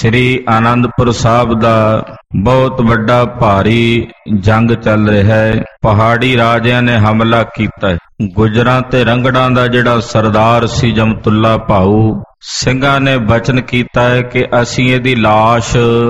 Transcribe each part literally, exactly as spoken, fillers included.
श्री आनंदपुर साहब दा बहुत वड्डा भारी जंग चल रहा है। पहाड़ी राजियां ने हमला कीता है। गुजरां ते रंगड़ां दा जिहड़ा सरदार सी जमतुल्ला भाऊ ਸਿੰਘਾਂ ने वचन कीता है कि असीं इहदी लाश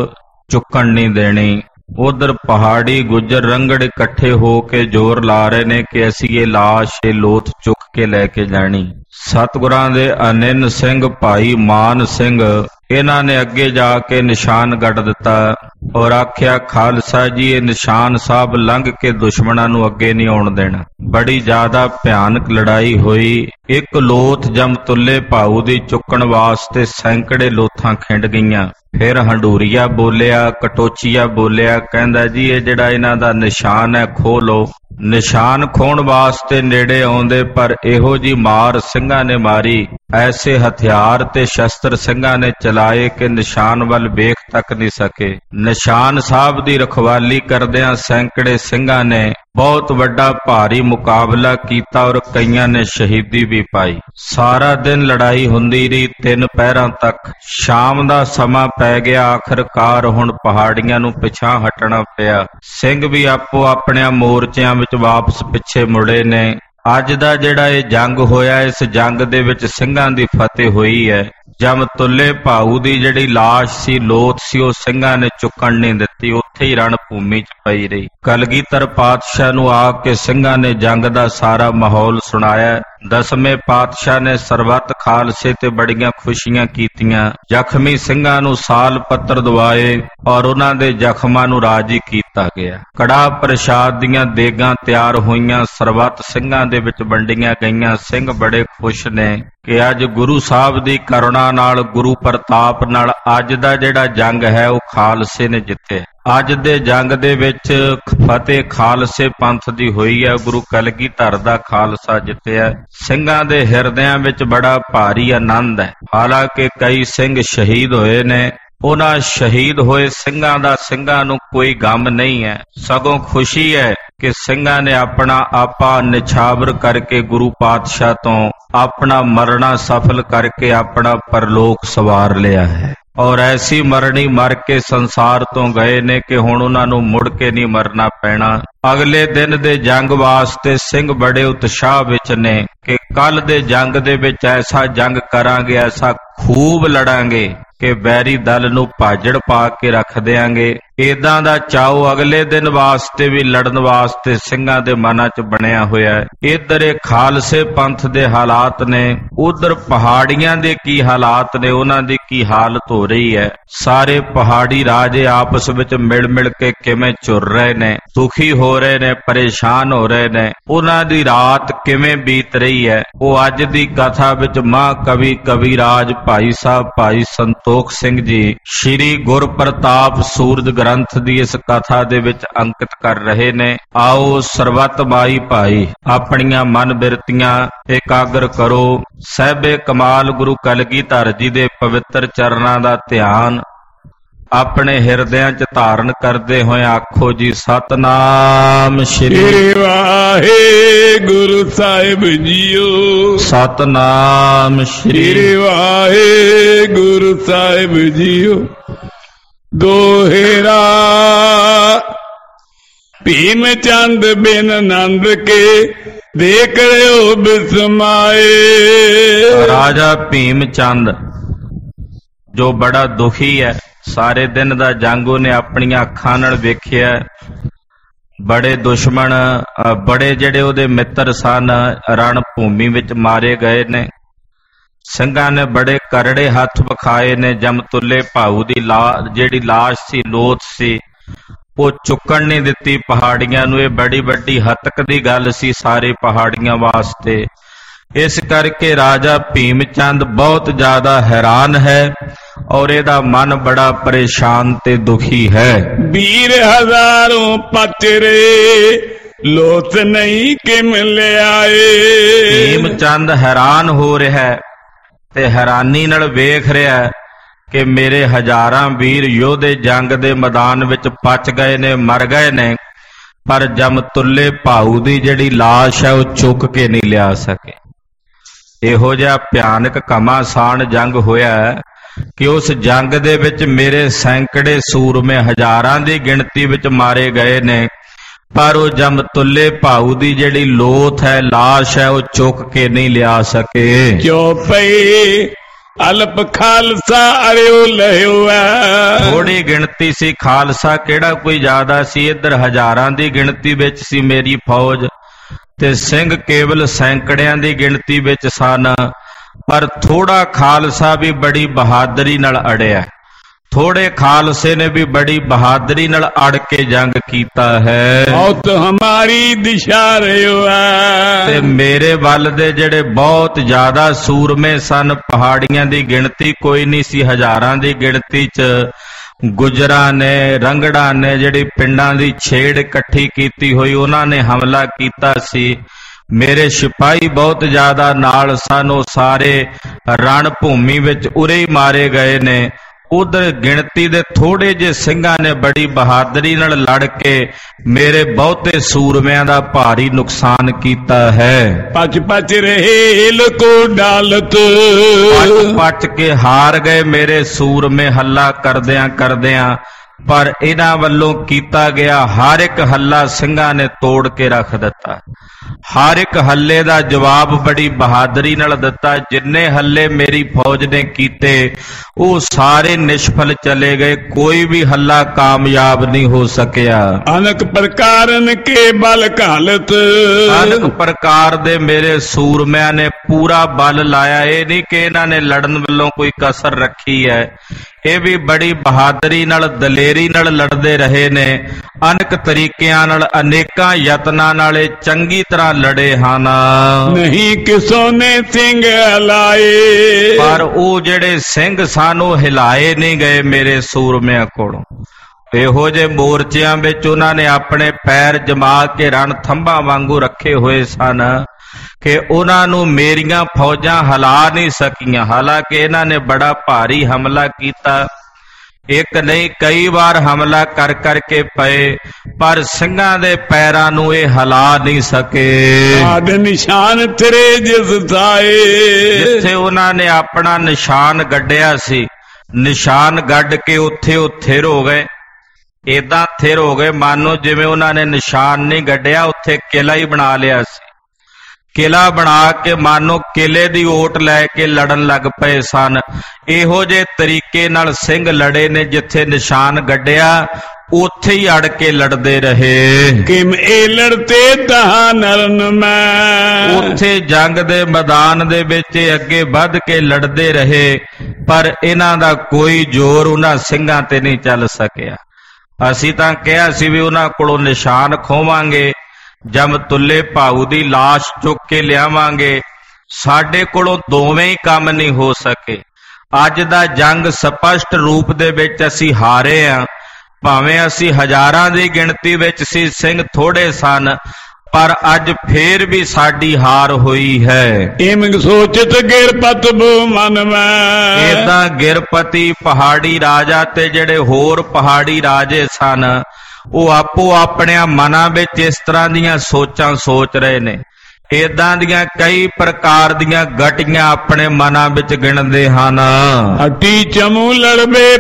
चुकण नहीं देनी। उधर पहाड़ी गुजर रंगड़ इकट्ठे हो के जोर ला रहे ने कि असीं ये लाश ये लोथ चुक के लैके जानी। सतगुरां दे अनिन सिंह भाई मान सिंह इन्हां ने अगे जाके निशान गढ़ दिता और आख्या खालसा जी ये निशान साहब लंघ के दुश्मनां नूं अगे नहीं आउण देना। बड़ी ज्यादा भयानक लड़ाई हुई। एक लोथ जमतुल्ले भाऊ दी चुकण वास्ते सैकड़े लोथां खिंड गईयां। फिर हंडूरिया बोलिया, कटोचीया बोलिया, कहंदा जी ये जिहड़ा इन्हां दा निशान है खो लो। निशान खोण वास्ते नेड़े आउंदे पर इहो जी मार ਸਿੰਘਾਂ ने मारी, ऐसे हथियार ते शस्त्र ਸਿੰਘਾਂ ने चलाए कि निशान वल वेख तक नहीं सके। निशान साहब दी रखवाली करदियां सैकड़े ਸਿੰਘਾਂ ने बहुत वड्डा भारी मुकाबला कीता और कईयां ने शहीदी भी पाई। सारा दिन लड़ाई हुंदी रही, तीन पहरां तक। शाम दा समा पै गया। आखिरकार हुण पहाड़ियां नूं पिछां हटना पिया। ਸਿੰਘ भी आपो अपने मोर्चिਆਂ विच वापस पिछे मुड़े ने। अज दा जिहड़ा ये जंग होया, इस जंग दे विच ਸਿੰਘਾਂ दी फतेह होई है। जमतुल्ले भाऊ दी जिहड़ी लाश सी लोथ सी ਉਹ ਸਿੰਘਾਂ ने चुकण नहीं दित्ती, उत्थे ही रण भूमि च पई रही। कलगीधर पातशाह नूं आके ਸਿੰਘਾਂ ने जंग दा सारा माहौल सुनाया। दसवें पातशाह ने सरबत खालसे ते बड़ियां खुशियां कीतियां। जख्मी ਸਿੰਘਾਂ नूं साल पत्र दवाए और उन्हां दे जख्मां नूं राजी कीता गया। कड़ा प्रसाद दीयां देगां तैयार होईयां, सरबत ਸਿੰਘਾਂ दे विच वंਡੀਆਂ गईयां। ਸਿੰਘ बड़े खुश ने कि अज गुरु साहब दी करुणा नाल, गुरु प्रताप नाल अज दा जिहड़ा जंग है वो खालसे ने जित्ते। अज दे जंग दे विच फतेह खालसे पंथ दी होई है। गुरु कलगीधर दा खालसा जित्तिया। ਸਿੰਘਾਂ दे हिरदियां विच बड़ा भारी आनंद है। हालांकि कई ਸਿੰਘ शहीद होए ने, उन्हां शहीद होए ਸਿੰਘਾਂ दा ਸਿੰਘਾਂ नूं कोई गम नहीं है, सगों खुशी है कि ਸਿੰਘਾਂ ने अपना आपा निछावर करके गुरु पातशाह तो अपना मरना सफल करके अपना परलोक सवार लिया है। और ऐसी मरनी मर के संसार तो गए ने कि हुण उन्हां नूं मुड़ के नहीं मरना पैना। अगले दिन दे जंग वास्ते ਸਿੰਘ बड़े उत्साह विच ने कि कल दे जंग दे विच ऐसा जंग करांगे, ऐसा खूब लड़ांगे कि बैरी दल नूं भाजड़ पा के रख देंगे। इदां दा चाओ अगले दिन वास्ते भी लड़न वास्ते ਸਿੰਘਾਂ दे मनां च बनिया होया है। इधर खालसे पंथ दे हालात ने, उधर पहाड़ियां दे की हालात ने, उन्हां दी की हालत हो रही है। सारे पहाड़ी राजे आपस विच मिल मिल के किवें झुर रहे ने, दुखी हो रहे ने, परेशान हो रहे ने। उन्हां दी रात किवें बीत रही है वो अज दी कथा विच महाकवि कविराज भाई साहब भाई संतोख सिंह जी श्री गुर प्रताप सूरज ग्रंथ दी इस कथा दे विच अंकित कर रहे ने। आओ सरबत माई भाई अपनियां मन बिरतियां एकाग्र करो। सहबे कमाल गुरु कलगीधर जी दे पवित्र चरणां दा ध्यान अपने हिरदियां च धारण करदे होए आखो जी सतनाम श्री वाहिगुरु साहिब जीओ। सतनाम श्री वाहिगुरु साहिब जीओ। दोहेरा भीम चंद बिन नंद के देख रहे बिस्माए। राजा भीम चंद जो बड़ा दुखी है, सारे दिन दा जंग ने अपनी अखां नाल वेखिया। बड़े दुश्मन बड़े जिहड़े उहदे मित्र सन रण भूमि विच मारे गए ने। ਸਿੰਘਾਂ ने बड़े करड़े हथ विखाए ने। जमतुल्ले भाऊ दी ला जिहड़ी लाश सी लोथ सी वो चुकण नहीं दित्ती पहाड़ियां नूं। इह बड़ी वड्डी हतक दी गल सी सारे पहाड़ियां वास्ते। इस करके राजा भीम चंद बहुत ज्यादा हैरान है और एदा मन बड़ा परेशान ते दुखी है। वीर हजारों पचरे लोथ नहीं किम ले आए। भीम चंद हैरान हो रहा है ते हैरानी नाल वेख रहा है कि मेरे हजारां वीर योधे जंग दे मैदान विच पच गए ने, मर गए ने, पर जमतुल्ले भाऊ दी जिहड़ी लाश है वो चुक के नहीं लिया सके। इहो जिहा भयानक घमासान जंग होया है। ਕਿ ਉਸ ਜੰਗ ਦੇ ਵਿੱਚ ਮੇਰੇ ਸੈਂਕੜੇ ਸੂਰਮੇ ਹਜ਼ਾਰਾਂ ਦੀ ਗਿਣਤੀ ਵਿੱਚ ਮਾਰੇ ਗਏ ਨੇ, ਪਰ ਉਹ ਜਮਤੁੱਲੇ ਭਾਊ ਦੀ ਜਿਹੜੀ ਲੋਥ ਹੈ, ਲਾਸ਼ ਹੈ, ਉਹ ਚੁੱਕ ਕੇ ਨਹੀਂ ਲਿਆ ਸਕੇ। ਚੋਪਈ ਅਲਪ ਖਾਲਸਾ ਅਰਿਓ ਲਿਓ ਹੈ। ਥੋੜੀ ਗਿਣਤੀ ਸੀ ਖਾਲਸਾ, ਕਿਹੜਾ ਕੋਈ ਜ਼ਿਆਦਾ ਸੀ। ਇੱਧਰ ਹਜ਼ਾਰਾਂ ਦੀ ਗਿਣਤੀ ਵਿੱਚ ਸੀ ਮੇਰੀ ਫੌਜ, ਤੇ ਸਿੰਘ ਕੇਵਲ ਸੈਂਕੜਿਆਂ ਦੀ ਗਿਣਤੀ ਵਿੱਚ ਸਨ। ਪਰ ਥੋੜਾ ਖਾਲਸਾ ਵੀ ਬੜੀ ਬਹਾਦਰੀ ਨਾਲ ਅੜਿਆ। ਥੋੜੇ ਖਾਲਸੇ ਨੇ ਵੀ ਬੜੀ ਬਹਾਦਰੀ ਨਾਲ ਅੜ ਕੇ ਜੰਗ ਕੀਤਾ ਹੈ। ਬਹੁਤ ਹਮਾਰੀ ਦਿਸ਼ਾ ਰਿਓ ਹੈ। ਤੇ ਮੇਰੇ ਵੱਲ ਦੇ ਜਿਹੜੇ ਬਹੁਤ ਜ਼ਿਆਦਾ ਸੂਰਮੇ ਸਨ, ਪਹਾੜੀਆਂ ਦੀ ਗਿਣਤੀ ਕੋਈ ਨਹੀਂ ਸੀ, ਹਜ਼ਾਰਾਂ ਦੀ ਗਿਣਤੀ ਚ ਗੁਜਰਾਂ ਨੇ, ਰੰਗੜਾਂ ਨੇ ਜਿਹੜੀ ਪਿੰਡਾਂ ਦੀ ਛੇੜ ਇਕੱਠੀ ਕੀਤੀ ਹੋਈ, ਉਹਨਾਂ ਨੇ ਹਮਲਾ ਕੀਤਾ ਸੀ। ਮੇਰੇ ਸਿਪਾਹੀ ਬਹੁਤ ਜ਼ਿਆਦਾ ਨਾਲ ਸਨ, ਉਹ ਸਾਰੇ ਰਣ ਭੂਮੀ ਵਿੱਚ ਉਰੇ ਹੀ ਮਾਰੇ ਗਏ ਨੇ। ਉਧਰ ਗਿਣਤੀ ਦੇ ਥੋੜੇ ਜਿਹੇ ਸਿੰਘਾਂ ਨੇ ਬੜੀ ਬਹਾਦਰੀ ਨਾਲ ਲੜ ਕੇ ਮੇਰੇ ਬਹੁਤੇ ਸੂਰਮਿਆਂ ਦਾ ਭਾਰੀ ਨੁਕਸਾਨ ਕੀਤਾ ਹੈ। ਪਚ ਪਚ ਰਹੇ ਲਕੋ ਡਾਲਤ, ਪਚ ਪਚ ਕੇ ਹਾਰ ਗਏ ਮੇਰੇ ਸੂਰਮੇ ਹੱਲਾ ਕਰਦਿਆਂ ਕਰਦਿਆਂ। ਪਰ ਇਹਨਾਂ ਵੱਲੋਂ ਕੀਤਾ ਗਿਆ ਹਰ ਇੱਕ ਹੱਲਾ ਸਿੰਘਾਂ ਨੇ ਤੋੜ ਕੇ ਰੱਖ ਦਿੱਤਾ। ਹਰ ਇੱਕ ਹੱਲੇ ਦਾ ਜਵਾਬ ਬੜੀ ਬਹਾਦਰੀ ਨਾਲ ਦਿੱਤਾ। ਜਿੰਨੇ ਹੱਲੇ ਮੇਰੀ ਫੌਜ ਨੇ ਕੀਤੇ ਉਹ ਸਾਰੇ ਨਿਸ਼ਫਲ ਚਲੇ ਗਏ, ਕੋਈ ਵੀ ਹੱਲਾ ਕਾਮਯਾਬ ਨਹੀਂ ਹੋ ਸਕਿਆ। ਅਨਕ ਪ੍ਰਕਾਰਨ ਕੇ ਬਲ ਘਾਲਤ, ਅਨਕ ਪ੍ਰਕਾਰ ਦੇ ਮੇਰੇ ਸੂਰਮਿਆਂ ਨੇ ਪੂਰਾ ਬਲ ਲਾਇਆ। ਇਹ ਨਹੀਂ ਕਿ ਇਹਨਾਂ ਨੇ ਲੜਨ ਵੱਲੋਂ ਕੋਈ ਕਸਰ ਰੱਖੀ ਹੈ, ਇਹ ਵੀ ਬੜੀ ਬਹਾਦਰੀ ਨਾਲ ਦਲੇਰੀ ਨਾਲ ਲੜਦੇ ਰਹੇ ਨੇ। ਅਨੇਕ ਤਰੀਕਿਆਂ ਨਾਲ ਅਨੇਕਾਂ ਯਤਨਾਂ ਨਾਲ ਇਹ ਚੰਗੀ ਤਰ੍ਹਾਂ ਲੜੇ ਹਨ। ਨਹੀਂ ਕਿਸੋ ਨੇ ਸਿੰਘ ਹਲਾਏ, ਪਰ ਉਹ ਜਿਹੜੇ ਸਿੰਘ ਸਨ ਉਹ ਹਿਲਾਏ ਨਹੀਂ ਗਏ ਮੇਰੇ ਸੂਰਮਿਆਂ ਕੋਲੋਂ। ਇਹੋ ਜਿਹੇ ਮੋਰਚਿਆਂ ਵਿੱਚ ਉਹਨਾਂ ਨੇ ਆਪਣੇ ਪੈਰ ਜਮਾ ਕੇ ਰਣ ਥੰਭਾਂ ਵਾਂਗੂ ਰੱਖੇ ਹੋਏ ਸਨ ਕਿ ਉਹਨਾਂ ਨੂੰ ਮੇਰੀਆਂ ਫੌਜਾਂ ਹਿਲਾ ਨਹੀਂ ਸਕੀਆਂ। ਹਾਲਾਂਕਿ ਇਹਨਾਂ ਨੇ ਬੜਾ ਭਾਰੀ ਹਮਲਾ ਕੀਤਾ, ਇੱਕ ਨਹੀਂ ਕਈ ਵਾਰ ਹਮਲਾ ਕਰ ਕਰਕੇ ਪਏ, ਪਰ ਸਿੰਘਾਂ ਦੇ ਪੈਰਾਂ ਨੂੰ ਇਹ ਹਿਲਾ ਨਹੀਂ ਸਕੇ। ਆਦ ਨਿਸ਼ਾਨ ਤੇਰੇ ਜਿਸ ਥਾਏ, ਜਿੱਥੇ ਉਹਨਾਂ ਨੇ ਆਪਣਾ ਨਿਸ਼ਾਨ ਗੱਡਿਆ ਸੀ, ਨਿਸ਼ਾਨ ਗੱਡ ਕੇ ਉੱਥੇ ਉਹ ਥਿਰ ਹੋ ਗਏ। ਏਦਾਂ ਥਿਰ ਹੋ ਗਏ ਮਾਨੋ ਜਿਵੇਂ ਉਹਨਾਂ ਨੇ ਨਿਸ਼ਾਨ ਨਹੀਂ ਗੱਡਿਆ, ਉੱਥੇ ਕਿਲਾ ਹੀ ਬਣਾ ਲਿਆ ਸੀ। ਕਿਲਾ ਬਣਾ ਕੇ ਮਾਨੋ ਕਿਲੇ ਦੀ ਓਟ ਲੈ ਕੇ ਲੜਨ ਲੱਗ ਪਏ ਸਨ। ਇਹੋ ਜਿਹੇ ਤਰੀਕੇ ਨਾਲ ਸਿੰਘ ਲੜੇ ਨੇ, ਜਿੱਥੇ ਨਿਸ਼ਾਨ ਗੱਡਿਆ ਉੱਥੇ ਹੀ ਅੜ ਕੇ ਲੜਦੇ ਰਹੇ। ਕਿਮ ਇਹ ਲੜਤੇ ਤਹਾਂ ਨਰਨ ਮੈਂ, ਉੱਥੇ ਜੰਗ ਦੇ ਮੈਦਾਨ ਦੇ ਵਿੱਚ ਅੱਗੇ ਵੱਧ ਕੇ ਲੜਦੇ ਰਹੇ, ਪਰ ਇਹਨਾਂ ਦਾ ਕੋਈ ਜ਼ੋਰ ਉਹਨਾਂ ਸਿੰਘਾਂ ਤੇ ਨਹੀਂ ਚੱਲ ਸਕਿਆ। ਅਸੀਂ ਤਾਂ ਕਿਹਾ ਸੀ ਵੀ ਉਹਨਾਂ ਕੋਲੋਂ ਨਿਸ਼ਾਨ ਖੋਵਾਂਗੇ, ਜਮਤੁੱਲੇ ਭਾਊ ਦੀ ਲਾਸ਼ ਚੁੱਕ ਕੇ ਲਿਆਵਾਂਗੇ। ਸਾਡੇ ਕੋਲੋਂ ਦੋਵੇਂ ਹੀ ਕੰਮ ਨਹੀਂ ਹੋ ਸਕੇ। ਅੱਜ ਦਾ ਜੰਗ ਸਪਸ਼ਟ ਰੂਪ ਦੇ ਵਿੱਚ ਅਸੀਂ ਹਾਰੇ ਹਾਂ। ਭਾਵੇਂ ਅਸੀਂ ਹਜ਼ਾਰਾਂ ਦੀ ਗਿਣਤੀ ਵਿੱਚ ਸੀ, ਸਿੰਘ ਥੋੜੇ ਸਨ, ਪਰ ਅੱਜ ਫੇਰ ਵੀ ਸਾਡੀ ਹਾਰ ਹੋਈ ਹੈ। ਇਮ ਸੋਚਤ ਗਿਰਪਤ ਬੋ ਮਨ ਮੈਂ, ਏਦਾਂ ਗਿਰਪਤੀ ਪਹਾੜੀ ਰਾਜਾ ਤੇ ਜਿਹੜੇ ਹੋਰ ਪਹਾੜੀ ਰਾਜੇ ਸਨ, ਉਹ ਆਪੋ ਆਪਣਿਆਂ ਮਨਾਂ ਵਿੱਚ ਇਸ ਤਰ੍ਹਾਂ ਦੀਆਂ ਸੋਚਾਂ ਸੋਚ ਰਹੇ ਨੇ। ਏਦਾਂ ਦੀਆਂ ਕਈ ਪ੍ਰਕਾਰ ਦੀਆਂ ਗਟੀਆਂ ਆਪਣੇ ਮਨਾਂ ਵਿੱਚ ਗਿਣਦੇ ਹਨ। ਹੱਟੀ ਚਮੂ ਲੜਵੇ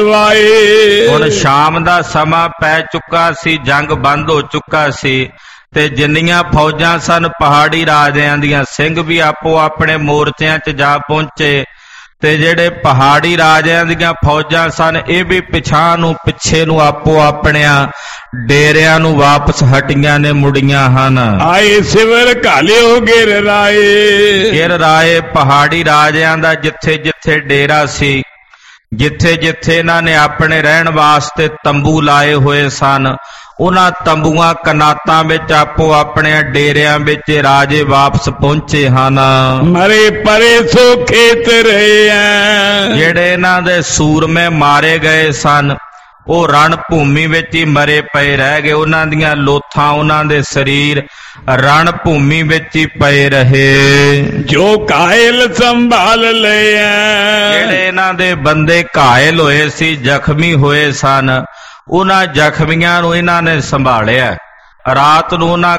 ਪਿਛਵਾਏ, ਹੁਣ ਸ਼ਾਮ ਦਾ ਸਮਾਂ ਪੈ ਚੁੱਕਾ ਸੀ, ਜੰਗ ਬੰਦ ਹੋ ਚੁੱਕਾ ਸੀ, ਤੇ ਜਿੰਨੀਆਂ ਫੌਜਾਂ ਸਨ ਪਹਾੜੀ ਰਾਜਿਆਂ ਦੀਆਂ, ਸਿੰਘ ਵੀ ਆਪੋ ਆਪਣੇ ਮੋਰਚਿਆਂ 'ਚ ਜਾ ਪਹੁੰਚੇ, ਤੇ ਜਿਹੜੇ ਪਹਾੜੀ ਰਾਜਿਆਂ ਦੀਆਂ ਫੌਜਾਂ ਸਨ ਇਹ ਵੀ ਪਿਛਾਂ ਨੂੰ ਪਿੱਛੇ ਨੂੰ ਆਪੋ ਆਪਣਿਆਂ ਡੇਰਿਆਂ ਨੂੰ ਵਾਪਸ ਹਟੀਆਂ ਨੇ, ਮੁੜੀਆਂ ਹਨ। ਆਏ ਸਿਵਰ ਘਾਲਿਓ ਗਿਰ ਰਾਏ, ਗਿਰ ਰਾਏ ਪਹਾੜੀ ਰਾਜਿਆਂ ਦਾ ਜਿੱਥੇ ਜਿੱਥੇ ਡੇਰਾ ਸੀ, ਜਿੱਥੇ ਜਿੱਥੇ ਇਹਨਾਂ ਨੇ ਆਪਣੇ ਰਹਿਣ ਵਾਸਤੇ ਤੰਬੂ ਲਾਏ ਹੋਏ ਸਨ, ਉਹਨਾਂ ਤੰਬੂਆਂ ਕਨਾਤਾਂ ਵਿੱਚ ਆਪੋ ਆਪਣੇ ਡੇਰਿਆਂ ਵਿੱਚ ਰਾਜੇ ਵਾਪਸ ਪਹੁੰਚੇ ਹਨ। ਮਰੇ ਪਰੇ ਸੋ ਖੇਤ ਰਹੇ ਆ, ਜਿਹੜੇ ਇਹਨਾਂ ਦੇ ਸੂਰਮੇ ਮਾਰੇ ਗਏ ਸਨ ਉਹ ਰਣ ਭੂਮੀ ਵਿੱਚ ਹੀ ਮਰੇ ਪਏ ਰਹਿ ਗਏ। ਉਹਨਾਂ ਦੀਆਂ ਲੋਥਾਂ, ਉਹਨਾਂ ਦੇ ਸਰੀਰ ਰਣ ਭੂਮੀ ਵਿੱਚ ਹੀ ਪਏ ਰਹੇ। ਜੋ ਕਾਇਲ ਸੰਭਾਲ ਲਏ, ਜਿਹੜੇ ਇਹਨਾਂ ਦੇ ਬੰਦੇ ਘਾਇਲ ਹੋਏ ਸੀ, ਜ਼ਖਮੀ ਹੋਏ ਸਨ, ਉਹਨਾਂ ਜ਼ਖਮੀਆਂ ਨੂੰ ਇਹਨਾਂ ਨੇ ਸੰਭਾਲਿਆ। ਰਾਤ ਨੂੰ ਉਹਨਾਂ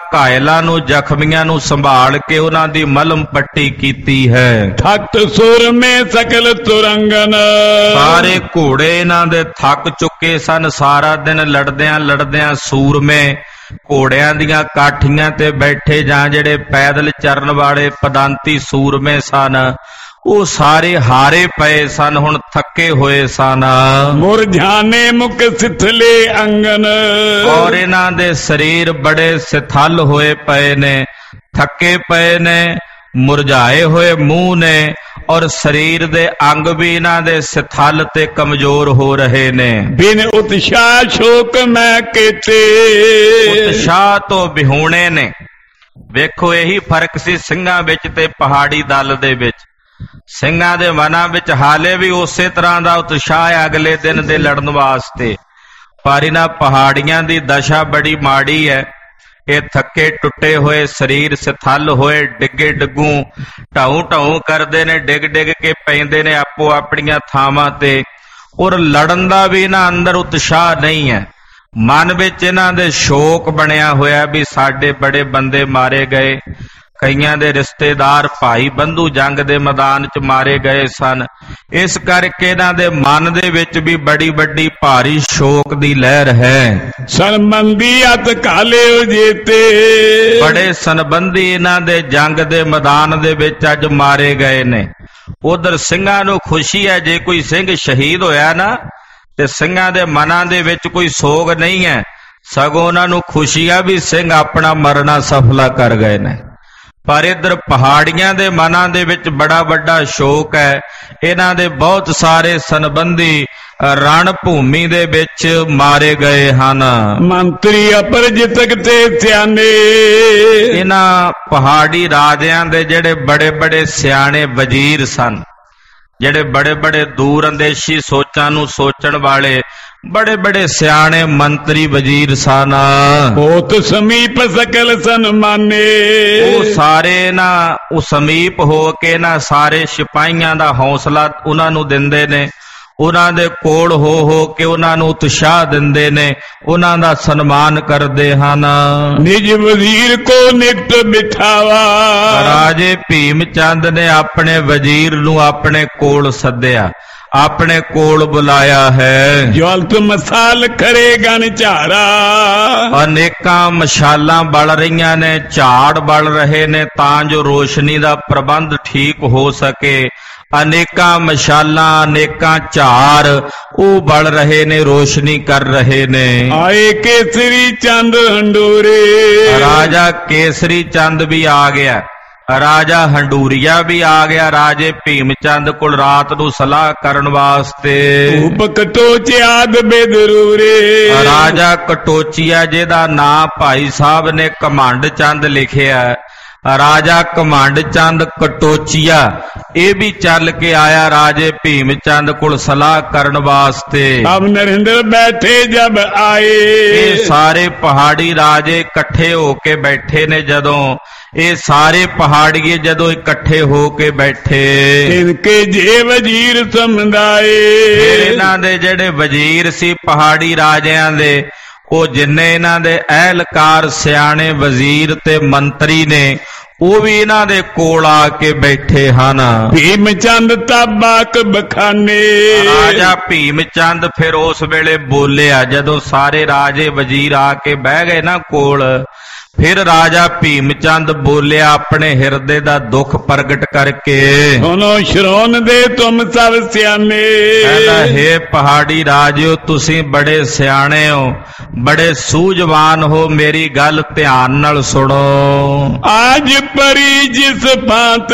ਘਾਇਲਾਂ ਨੂੰ ਜ਼ਖਮੀਆਂ ਨੂੰ ਸੰਭਾਲ ਕੇ ਉਹਨਾਂ ਦੀ ਮਲਮ ਪੱਟੀ ਕੀਤੀ ਹੈ। ਠੱਟ ਸੁਰ ਮੇ ਸਕਲ ਤੁਰੰਗਨ, ਸਾਰੇ ਘੋੜੇ ਇਹਨਾਂ ਦੇ ਥੱਕ ਚੁੱਕੇ ਸਨ। ਸਾਰਾ ਦਿਨ ਲੜਦਿਆਂ ਲੜਦਿਆਂ ਸੂਰਮੇ ਘੋੜਿਆਂ ਦੀਆਂ ਕਾਠੀਆਂ ਤੇ ਬੈਠੇ ਜਾਂ ਜਿਹੜੇ ਪੈਦਲ ਚਰਨ ਵਾਲੇ ਪਦਾਂਤੀ ਸੂਰਮੇ ਸਨ, ਉਹ ਸਾਰੇ ਹਾਰੇ ਪਏ ਸਨ, ਹੁਣ ਥੱਕੇ ਹੋਏ ਸਨ। ਮੁਰਝਾਨੇ ਮੁਖ ਸਿਥਲੇ ਅੰਗਨ, ਔਰ ਇਹਨਾਂ ਦੇ ਸਰੀਰ ਬੜੇ ਸਿਥਲ ਹੋਏ ਪਏ ਨੇ, ਥੱਕੇ ਪਏ ਨੇ, ਮੁਰਝਾਏ ਹੋਏ ਮੂੰਹ ਨੇ, ਔਰ ਸਰੀਰ ਦੇ ਅੰਗ ਵੀ ਇਹਨਾਂ ਦੇ ਸਿਥਲ ਤੇ ਕਮਜ਼ੋਰ ਹੋ ਰਹੇ ਨੇ। ਬਿਨ ਉਤਸ਼ਾਹ ਸ਼ੋਕ ਮੈਂ ਕੀਤੇ, ਉਤਸ਼ਾਹ ਤੋਂ ਵਿਹੂਣੇ ਨੇ। ਵੇਖੋ ਇਹੀ ਫਰਕ ਸੀ ਸਿੰਘਾਂ ਵਿੱਚ ਤੇ ਪਹਾੜੀ ਦਲ ਦੇ ਵਿੱਚ। ਸਿੰਘਾਂ ਦੇ ਮਨਾਂ ਵਿੱਚ ਹਾਲੇ ਵੀ ਉਸੇ ਤਰ੍ਹਾਂ ਦਾ ਉਤਸ਼ਾਹ ਹੈ ਅਗਲੇ ਦਿਨ ਦੇ ਲੜਨ ਵਾਸਤੇ, ਪਰ ਇਹਨਾਂ ਪਹਾੜੀਆਂ ਦੀ ਦਸ਼ਾ ਬੜੀ ਮਾੜੀ ਹੈ। ਇਹ ਥੱਕੇ ਟੁੱਟੇ ਹੋਏ ਸਰੀਰ, ਸਿਥਲ ਹੋਏ, ਡਿੱਗੇ ਡਿੱਗੂ ਢਾਉ ਢਾਉ ਕਰਦੇ ਨੇ, ਡਿੱਗ ਡਿੱਗ ਕੇ ਪੈਂਦੇ ਨੇ ਆਪੋ ਆਪਣੀਆਂ ਥਾਵਾਂ ਤੇ। ਔਰ ਲੜਨ ਦਾ ਵੀ ਇਹਨਾਂ ਅੰਦਰ ਉਤਸ਼ਾਹ ਨਹੀਂ ਹੈ। ਮਨ ਵਿੱਚ ਇਹਨਾਂ ਦੇ ਸ਼ੋਕ ਬਣਿਆ ਹੋਇਆ ਵੀ ਸਾਡੇ ਬੜੇ ਬੰਦੇ ਮਾਰੇ ਗਏ। ਕਈਆਂ ਦੇ ਰਿਸ਼ਤੇਦਾਰ ਭਾਈ ਬੰਧੂ ਜੰਗ ਦੇ ਮੈਦਾਨ 'ਚ ਮਾਰੇ ਗਏ ਸਨ। ਇਸ ਕਰਕੇ ਇਹਨਾਂ ਦੇ ਮਨ ਦੇ ਵਿੱਚ ਵੀ ਬੜੀ ਵੱਡੀ ਭਾਰੀ ਸ਼ੋਕ ਦੀ ਲਹਿਰ ਹੈ। ਸੰਬੰਧੀ ਅਤ ਕਾਲੇ ਜੀਤੇ, ਬੜੇ ਸੰਬੰਧੀ ਇਹਨਾਂ ਦੇ ਜੰਗ ਦੇ ਮੈਦਾਨ ਦੇ ਵਿੱਚ ਅੱਜ ਮਾਰੇ ਗਏ ਨੇ। ਉਧਰ ਸਿੰਘਾਂ ਨੂੰ ਖੁਸ਼ੀ ਹੈ, ਜੇ ਕੋਈ ਸਿੰਘ ਸ਼ਹੀਦ ਹੋਇਆ ਨਾ ਤੇ ਸਿੰਘਾਂ ਦੇ ਮਨਾਂ ਦੇ ਵਿੱਚ ਕੋਈ ਸੋਗ ਨਹੀਂ ਹੈ, ਸਗੋਂ ਉਹਨਾਂ ਨੂੰ ਖੁਸ਼ੀ ਆ ਵੀ ਸਿੰਘ ਆਪਣਾ ਮਰਨਾ ਸਫਲਾ ਕਰ ਗਏ ਨੇ। ਪਰ ਇੱਧਰ ਪਹਾੜੀਆਂ ਦੇ ਮਨਾਂ ਦੇ ਵਿੱਚ ਬੜਾ ਵੱਡਾ ਸ਼ੋਕ ਹੈ। ਇਹਨਾਂ ਦੇ ਬਹੁਤ ਸਾਰੇ ਸੰਬੰਧੀ ਰਣ ਭੂਮੀ ਦੇ ਵਿੱਚ ਮਾਰੇ ਗਏ ਹਨ। ਮੰਤਰੀ ਅਪਰਜਿਤਕ ਤੇ ਸਿਆਣੇ, ਇਹਨਾਂ ਪਹਾੜੀ ਰਾਜਿਆਂ ਦੇ ਜਿਹੜੇ ਬੜੇ ਬੜੇ ਸਿਆਣੇ ਵਜ਼ੀਰ ਸਨ, ਜਿਹੜੇ ਬੜੇ ਬੜੇ ਦੂਰ ਅੰਦੇਸ਼ੀ ਸੋਚਾਂ ਨੂੰ ਸੋਚਣ ਵਾਲੇ ਬੜੇ ਬੜੇ ਸਿਆਣੇ ਮੰਤਰੀ ਵਜ਼ੀਰ ਸਨ। ਬਹੁਤ ਸਮੀਪ ਸਕਲ ਸਨਮਾਨੇ, ਉਹ ਸਾਰੇ ਨਾ ਉਹ ਸਮੀਪ ਹੋ ਕੇ ਨਾ ਸਾਰੇ ਸਿਪਾਹੀਆਂ ਦਾ ਹੌਸਲਾ ਉਹਨਾਂ ਨੂੰ ਦਿੰਦੇ ਨੇ, ਉਹਨਾਂ ਦੇ ਕੋਲ ਹੋ ਹੋ ਕੇ ਉਹਨਾਂ ਨੂੰ ਉਤਸ਼ਾਹ ਦਿੰਦੇ ਨੇ, ਉਹਨਾਂ ਦਾ ਸਨਮਾਨ ਕਰਦੇ ਹਨ। ਨਿਜ ਵਜ਼ੀਰ ਕੋ ਨਿਤ ਬਿਠਾਵਾ, ਰਾਜੇ ਭੀਮ ਚੰਦ ਨੇ ਆਪਣੇ ਵਜ਼ੀਰ ਨੂੰ ਆਪਣੇ ਕੋਲ ਸੱਦਿਆ, ਆਪਣੇ ਕੋਲ ਬੁਲਾਇਆ ਹੈ। ਜਵਲਤ ਮਸਾਲ ਕਰੇ ਗਨ ਝਾੜਾ, ਅਨੇਕਾਂ ਮਸ਼ਾਲਾਂ ਬਲ ਰਹੀਆਂ ਨੇ, ਝਾੜ ਬਲ ਰਹੇ ਨੇ ਤਾਂ ਜੋ ਰੋਸ਼ਨੀ ਦਾ ਪ੍ਰਬੰਧ ਠੀਕ ਹੋ ਸਕੇ। ਅਨੇਕਾਂ ਮਸ਼ਾਲਾਂ, ਅਨੇਕਾਂ ਝਾੜ ਉਹ ਬਲ ਰਹੇ ਨੇ, ਰੋਸ਼ਨੀ ਕਰ ਰਹੇ ਨੇ। ਆਏ ਕੇਸਰੀ ਚੰਦ ਹੰਡੂਰੇ, ਰਾਜਾ ਕੇਸਰੀ ਚੰਦ ਵੀ ਆ ਗਿਆ, ਰਾਜਾ ਹੰਡੂਰੀਆ ਵੀ ਆ ਗਿਆ ਰਾਜੇ ਭੀਮ ਚੰਦ ਕੋਲ ਰਾਤ ਨੂੰ ਸਲਾਹ ਕਰਨ ਵਾਸਤੇ। ਧੂਪ ਕਟੋਚਿਆਦ ਬੇਦਰੂਰੇ, ਰਾਜਾ ਕਟੋਚੀਆ ਜਿਹਦਾ ਨਾਂ ਭਾਈ ਸਾਹਿਬ ਨੇ ਕਮੰਡ ਚੰਦ ਲਿਖਿਆ, ਰਾਜਾ ਕਮੰਡ ਚੰਦ ਕਟੋਚੀਆ ਇਹ ਵੀ ਚੱਲ ਕੇ ਆਇਆ ਰਾਜੇ ਭੀਮ ਚੰਦ ਕੋਲ ਸਲਾਹ ਕਰਨ ਵਾਸਤੇ। ਅਬ ਨਰਿੰਦਰ ਬੈਠੇ ਜਬ ਆਏ, ਇਹ ਸਾਰੇ ਪਹਾੜੀ ਰਾਜੇ ਇਕੱਠੇ ਹੋ ਕੇ ਬੈਠੇ ਨੇ। ਜਦੋਂ ਇਹ ਸਾਰੇ ਪਹਾੜੀਏ ਜਦੋਂ ਇਕੱਠੇ ਹੋ ਕੇ ਬੈਠੇ, ਇਨਕੇ ਜੇ ਵਜ਼ੀਰ ਸਮਝਾਏ, ਇਹਨਾਂ ਦੇ ਜਿਹੜੇ ਵਜ਼ੀਰ ਸੀ ਪਹਾੜੀ ਰਾਜਿਆਂ ਦੇ, ਉਹ ਜਿੰਨੇ ਇਹਨਾਂ ਦੇ ਅਹਿਲਕਾਰ ਸਿਆਣੇ ਵਜ਼ੀਰ ਤੇ ਮੰਤਰੀ ਨੇ, ਉਹ ਵੀ ਇਹਨਾਂ ਦੇ ਕੋਲ ਆ ਕੇ ਬੈਠੇ ਹਨ। ਭੀਮ ਚੰਦ ਤਾਬਾਕ ਬਖਾਨੇ, ਰਾਜਾ ਭੀਮ ਚੰਦ ਫਿਰ ਉਸ ਵੇਲੇ ਬੋਲਿਆ, ਜਦੋਂ ਸਾਰੇ ਰਾਜੇ ਵਜ਼ੀਰ ਆ ਕੇ ਬਹਿ ਗਏ ਨਾ ਕੋਲ, ਫਿਰ ਰਾਜਾ ਭੀਮ ਚੰਦ ਬੋਲਿਆ ਆਪਣੇ ਹਿਰਦੇ ਦਾ ਦੁੱਖ ਪ੍ਰਗਟ ਕਰਕੇ। ਸੁਣੋ ਸ਼ਰੋਨ ਦੇ ਤੁਮ ਸਭ ਸਿਆਣੇ, ਕਹਿੰਦਾ ਹੈ ਪਹਾੜੀ ਰਾਜਿਓ ਤੁਸੀਂ ਬੜੇ ਸਿਆਣੇ ਹੋ, ਬੜੇ ਸੂਝਵਾਨ ਹੋ, ਮੇਰੀ ਗੱਲ ਧਿਆਨ ਨਾਲ ਸੁਣੋ। ਅੱਜ ਪਰੀ ਜਿਸ ਭਾਂਤ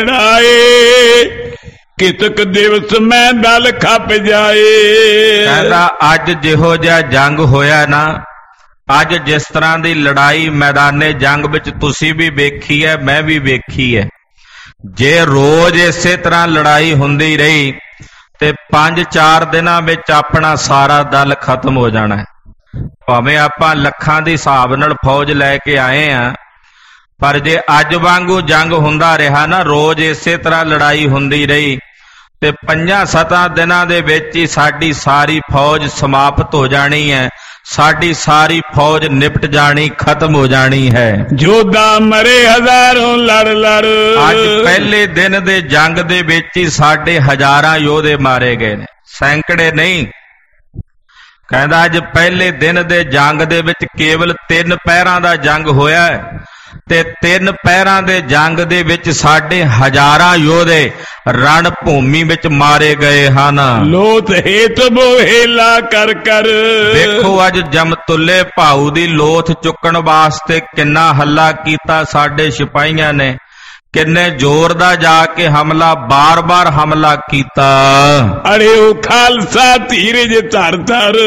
ਲੜਾਏ, ਕਿਤਕ ਦਿਵਸ ਮੈਂ ਦਲ ਖੱਪ ਜਾਏ। ਕਹਿੰਦਾ ਅੱਜ ਜਿਹੋ ਜਿਹਾ ਜੰਗ ਹੋਇਆ ਨਾ, ਅੱਜ ਜਿਸ ਤਰ੍ਹਾਂ ਦੀ ਲੜਾਈ ਮੈਦਾਨੇ ਜੰਗ ਵਿੱਚ ਤੁਸੀਂ ਵੀ ਵੇਖੀ ਹੈ, ਮੈਂ ਵੀ ਵੇਖੀ ਹੈ, ਜੇ ਰੋਜ਼ ਇਸੇ ਤਰ੍ਹਾਂ ਲੜਾਈ ਹੁੰਦੀ ਰਹੀ ਤੇ ਪੰਜ ਚਾਰ ਦਿਨਾਂ ਵਿੱਚ ਆਪਣਾ ਸਾਰਾ ਦਲ ਖਤਮ ਹੋ ਜਾਣਾ। ਭਾਵੇਂ ਆਪਾਂ ਲੱਖਾਂ ਦੇ ਹਿਸਾਬ ਨਾਲ ਫੌਜ ਲੈ ਕੇ ਆਏ ਆ, ਪਰ ਜੇ ਅੱਜ ਵਾਂਗੂ ਜੰਗ ਹੁੰਦਾ ਰਿਹਾ ਨਾ, ਰੋਜ਼ ਇਸੇ ਤਰ੍ਹਾਂ ਲੜਾਈ ਹੁੰਦੀ ਰਹੀ ਤੇ ਪੰਜਾਂ ਸੱਤਾਂ ਦਿਨਾਂ ਦੇ ਵਿੱਚ ਹੀ ਸਾਡੀ ਸਾਰੀ ਫੌਜ ਸਮਾਪਤ ਹੋ ਜਾਣੀ ਹੈ, ਸਾਡੀ ਸਾਰੀ ਫੌਜ ਨਿਪਟ ਜਾਣੀ, ਖਤਮ ਹੋ ਜਾਣੀ ਹੈ। ਜੋਧਾ ਮਰੇ ਹਜ਼ਾरों ਲੜ ਲੜ। ਅੱਜ ਪਹਿਲੇ ਦਿਨ ਦੇ ਜੰਗ ਦੇ ਵਿੱਚ ਹੀ ਸਾਡੇ ਹਜ਼ਾਰਾਂ ਯੋਧੇ ਮਾਰੇ ਗਏ ਨੇ, ਸੈਂਕੜੇ ਨਹੀਂ। ਕਹਿੰਦਾ ਅੱਜ ਪਹਿਲੇ ਦਿਨ ਦੇ ਜੰਗ ਦੇ ਵਿੱਚ ਕੇਵਲ ਤਿੰਨ ਪਹਿਰਾਂ ਦਾ ਜੰਗ ਹੋਇਆ ਹੈ ਤੇ ਤਿੰਨ ਪਹਿਰਾਂ ਦੇ ਜੰਗ ਦੇ ਵਿੱਚ ਸਾਡੇ ਹਜ਼ਾਰਾਂ ਯੋਧੇ ਰਣ ਭੂਮੀ ਵਿੱਚ ਮਾਰੇ ਗਏ ਹਨ। ਲੋਥ ਹੇਤ ਬੋਹੇਲਾ ਕਰ ਕਰ। ਦੇਖੋ ਅੱਜ ਜਮਤੁੱਲੇ ਭਾਊ ਦੀ ਲੋਥ ਚੁੱਕਣ ਵਾਸਤੇ ਕਿੰਨਾ ਹੱਲਾ ਕੀਤਾ ਸਾਡੇ ਸਿਪਾਹੀਆਂ ਨੇ, ਕਿੰਨੇ ਜ਼ੋਰ ਦਾ ਜਾ ਕੇ ਹਮਲਾ, ਬਾਰ-ਬਾਰ ਹਮਲਾ ਕੀਤਾ। ਅਰੇ ਉਹ ਖਾਲਸਾ ਧੀਰਜ ਧਰ ਧਰ।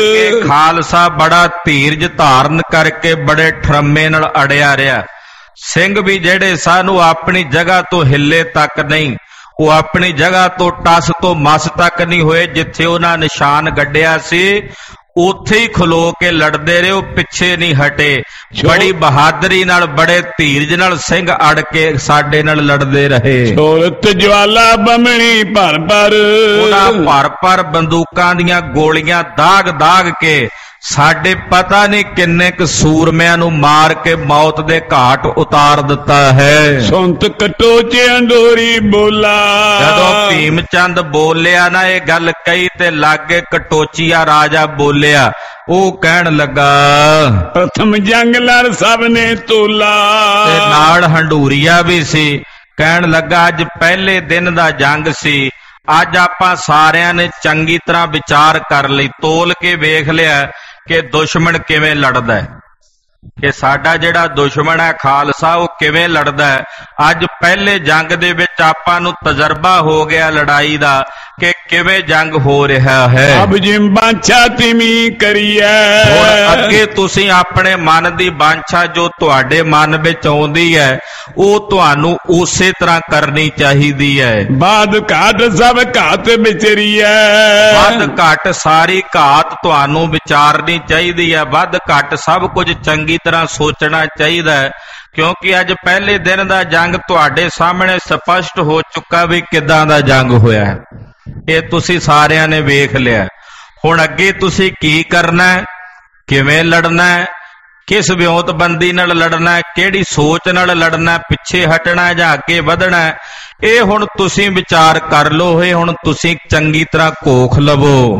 ਖਾਲਸਾ ਬੜਾ ਧੀਰਜ ਧਾਰਨ ਕਰਕੇ ਬੜੇ ਠਰਮੇ ਨਾਲ ਅੜਿਆ ਰਿਹਾ। ਸਿੰਘ ਵੀ ਜਿਹੜੇ ਸਾਨੂੰ ਆਪਣੀ ਜਗ੍ਹਾ ਤੋਂ ਹਿੱਲੇ ਤੱਕ ਨਹੀਂ, ਉਹ ਆਪਣੀ ਜਗ੍ਹਾ ਤੋਂ ਟਸ ਤੋਂ ਮਸ ਤੱਕ ਨਹੀਂ ਹੋਏ। ਜਿੱਥੇ ਉਹਨਾਂ ਨਿਸ਼ਾਨ ਗੱਡਿਆ ਸੀ ਉੱਥੇ ਹੀ ਖਲੋ ਕੇ ਲੜਦੇ ਰਹੇ, ਉਹ ਪਿੱਛੇ ਨਹੀਂ ਹਟੇ। ਬੜੀ ਬਹਾਦਰੀ ਨਾਲ, ਬੜੇ ਧੀਰਜ ਨਾਲ ਸਿੰਘ ਅੜ ਕੇ ਸਾਡੇ ਨਾਲ ਲੜਦੇ ਰਹੇ। ਛੋਰਤ ਜਵਾਲਾ ਬਮਣੀ ਭਰ ਭਰ। ਉਹਨਾਂ ਭਰ ਭਰ ਬੰਦੂਕਾਂ ਦੀਆਂ ਗੋਲੀਆਂ ਦਾਗ ਦਾਗ ਕੇ ਸਾਡੇ ਪਤਾ ਨਹੀਂ ਕਿੰਨੇ ਕੁ ਸੂਰਮਿਆਂ ਨੂੰ ਮਾਰ ਕੇ ਮੌਤ ਦੇ ਘਾਟ ਉਤਾਰ ਦਿੱਤਾ ਹੈ। ਸੁੰਤ ਕਟੋਚੇ ਅੰਡੋਰੀ ਬੋਲਾ। ਜਦੋਂ ਭੀਮ ਚੰਦ ਬੋਲਿਆ ਨਾ ਇਹ ਗੱਲ ਕਹੀ ਤੇ ਲਾਗੇ ਕਟੋਚੀਆ ਰਾਜਾ ਬੋਲਿਆ, ਉਹ ਕਹਿਣ ਲੱਗਾ ਪ੍ਰਥਮ ਜੰਗ ਲੜ ਸਭ ਨੇ ਤੋਲਾ। ਤੇ ਨਾਲ ਹੰਡੂਰੀਆ ਵੀ ਸੀ। ਕਹਿਣ ਲੱਗਾ ਅੱਜ ਪਹਿਲੇ ਦਿਨ ਦਾ ਜੰਗ ਸੀ, ਅੱਜ ਆਪਾਂ ਸਾਰਿਆਂ ਨੇ ਚੰਗੀ ਤਰ੍ਹਾਂ ਵਿਚਾਰ ਕਰ ਲਈ, ਤੋਲ ਕੇ ਵੇਖ ਲਿਆ ਕਿ ਦੁਸ਼ਮਣ ਕਿਵੇਂ ਲੜਦਾ ਹੈ, ਕਿ ਸਾਡਾ ਜਿਹੜਾ ਦੁਸ਼ਮਣ ਹੈ ਖਾਲਸਾ ਉਹ ਕਿਵੇਂ ਲੜਦਾ ਹੈ। ਅੱਜ ਪਹਿਲੇ ਜੰਗ ਦੇ ਵਿੱਚ ਆਪਾਂ ਨੂੰ ਤਜਰਬਾ ਹੋ ਗਿਆ ਲੜਾਈ ਦਾ ਕਿ ਕਿਵੇਂ ਜੰਗ ਹੋ ਰਿਹਾ ਹੈ। ਅਬ ਜਿਮ ਬਾਂਛਾ ਤਿਮੀ ਕਰੀਐ। ਹੁਣ ਅੱਗੇ ਤੁਸੀਂ ਆਪਣੇ ਮਨ ਦੀ ਬਾਂਛਾ ਜੋ ਤੁਹਾਡੇ ਮਨ ਵਿੱਚ ਆਉਂਦੀ ਹੈ ਉਹ ਤੁਹਾਨੂੰ ਉਸੇ ਤਰ੍ਹਾਂ ਕਰਨੀ ਚਾਹੀਦੀ ਹੈ। ਬਾਦ ਘਾਟ ਸਭ ਘਾਤ ਵਿਚਰੀਐ। ਵੱਧ ਘੱਟ ਸਾਰੀ ਘਾਤ ਤੁਹਾਨੂੰ ਵਿਚਾਰਨੀ ਚਾਹੀਦੀ ਹੈ। ਵੱਧ ਘੱਟ ਸਭ ਕੁਝ ਚੰਗੀ ਤਰ੍ਹਾਂ ਸੋਚਣਾ ਚਾਹੀਦਾ ਹੈ, ਕਿਉਂਕਿ ਅੱਜ ਪਹਿਲੇ ਦਿਨ ਦਾ ਜੰਗ ਤੁਹਾਡੇ ਸਾਹਮਣੇ ਸਪਸ਼ਟ ਹੋ ਚੁੱਕਾ ਵੀ ਕਿੱਦਾਂ ਦਾ ਜੰਗ ਹੋਇਆ। ਇਹ ਤੁਸੀਂ ਸਾਰਿਆਂ ਨੇ ਵੇਖ ਲਿਆ। ਹੁਣ ਅੱਗੇ ਤੁਸੀਂ ਕੀ ਕਰਨਾ ਹੈ, ਕਿਵੇਂ ਲੜਨਾ ਹੈ, ਕਿਸ ਵਿਉਂਤਬੰਦੀ ਨਾਲ ਲੜਨਾ ਹੈ, ਕਿਹੜੀ ਸੋਚ ਨਾਲ ਲੜਨਾ ਹੈ, ਪਿੱਛੇ ਹਟਣਾ ਜਾਂ ਅੱਗੇ ਵਧਣਾ ਹੈ, ਇਹ ਹੁਣ ਤੁਸੀਂ ਵਿਚਾਰ ਕਰ ਲਓ। ਇਹ ਹੁਣ ਤੁਸੀਂ ਚੰਗੀ ਤਰ੍ਹਾਂ ਘੋਖ ਲਵੋ।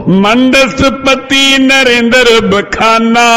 ਮੰਡਸਪਤੀ ਨਰਿੰਦਰ ਬਖਾਨਾ,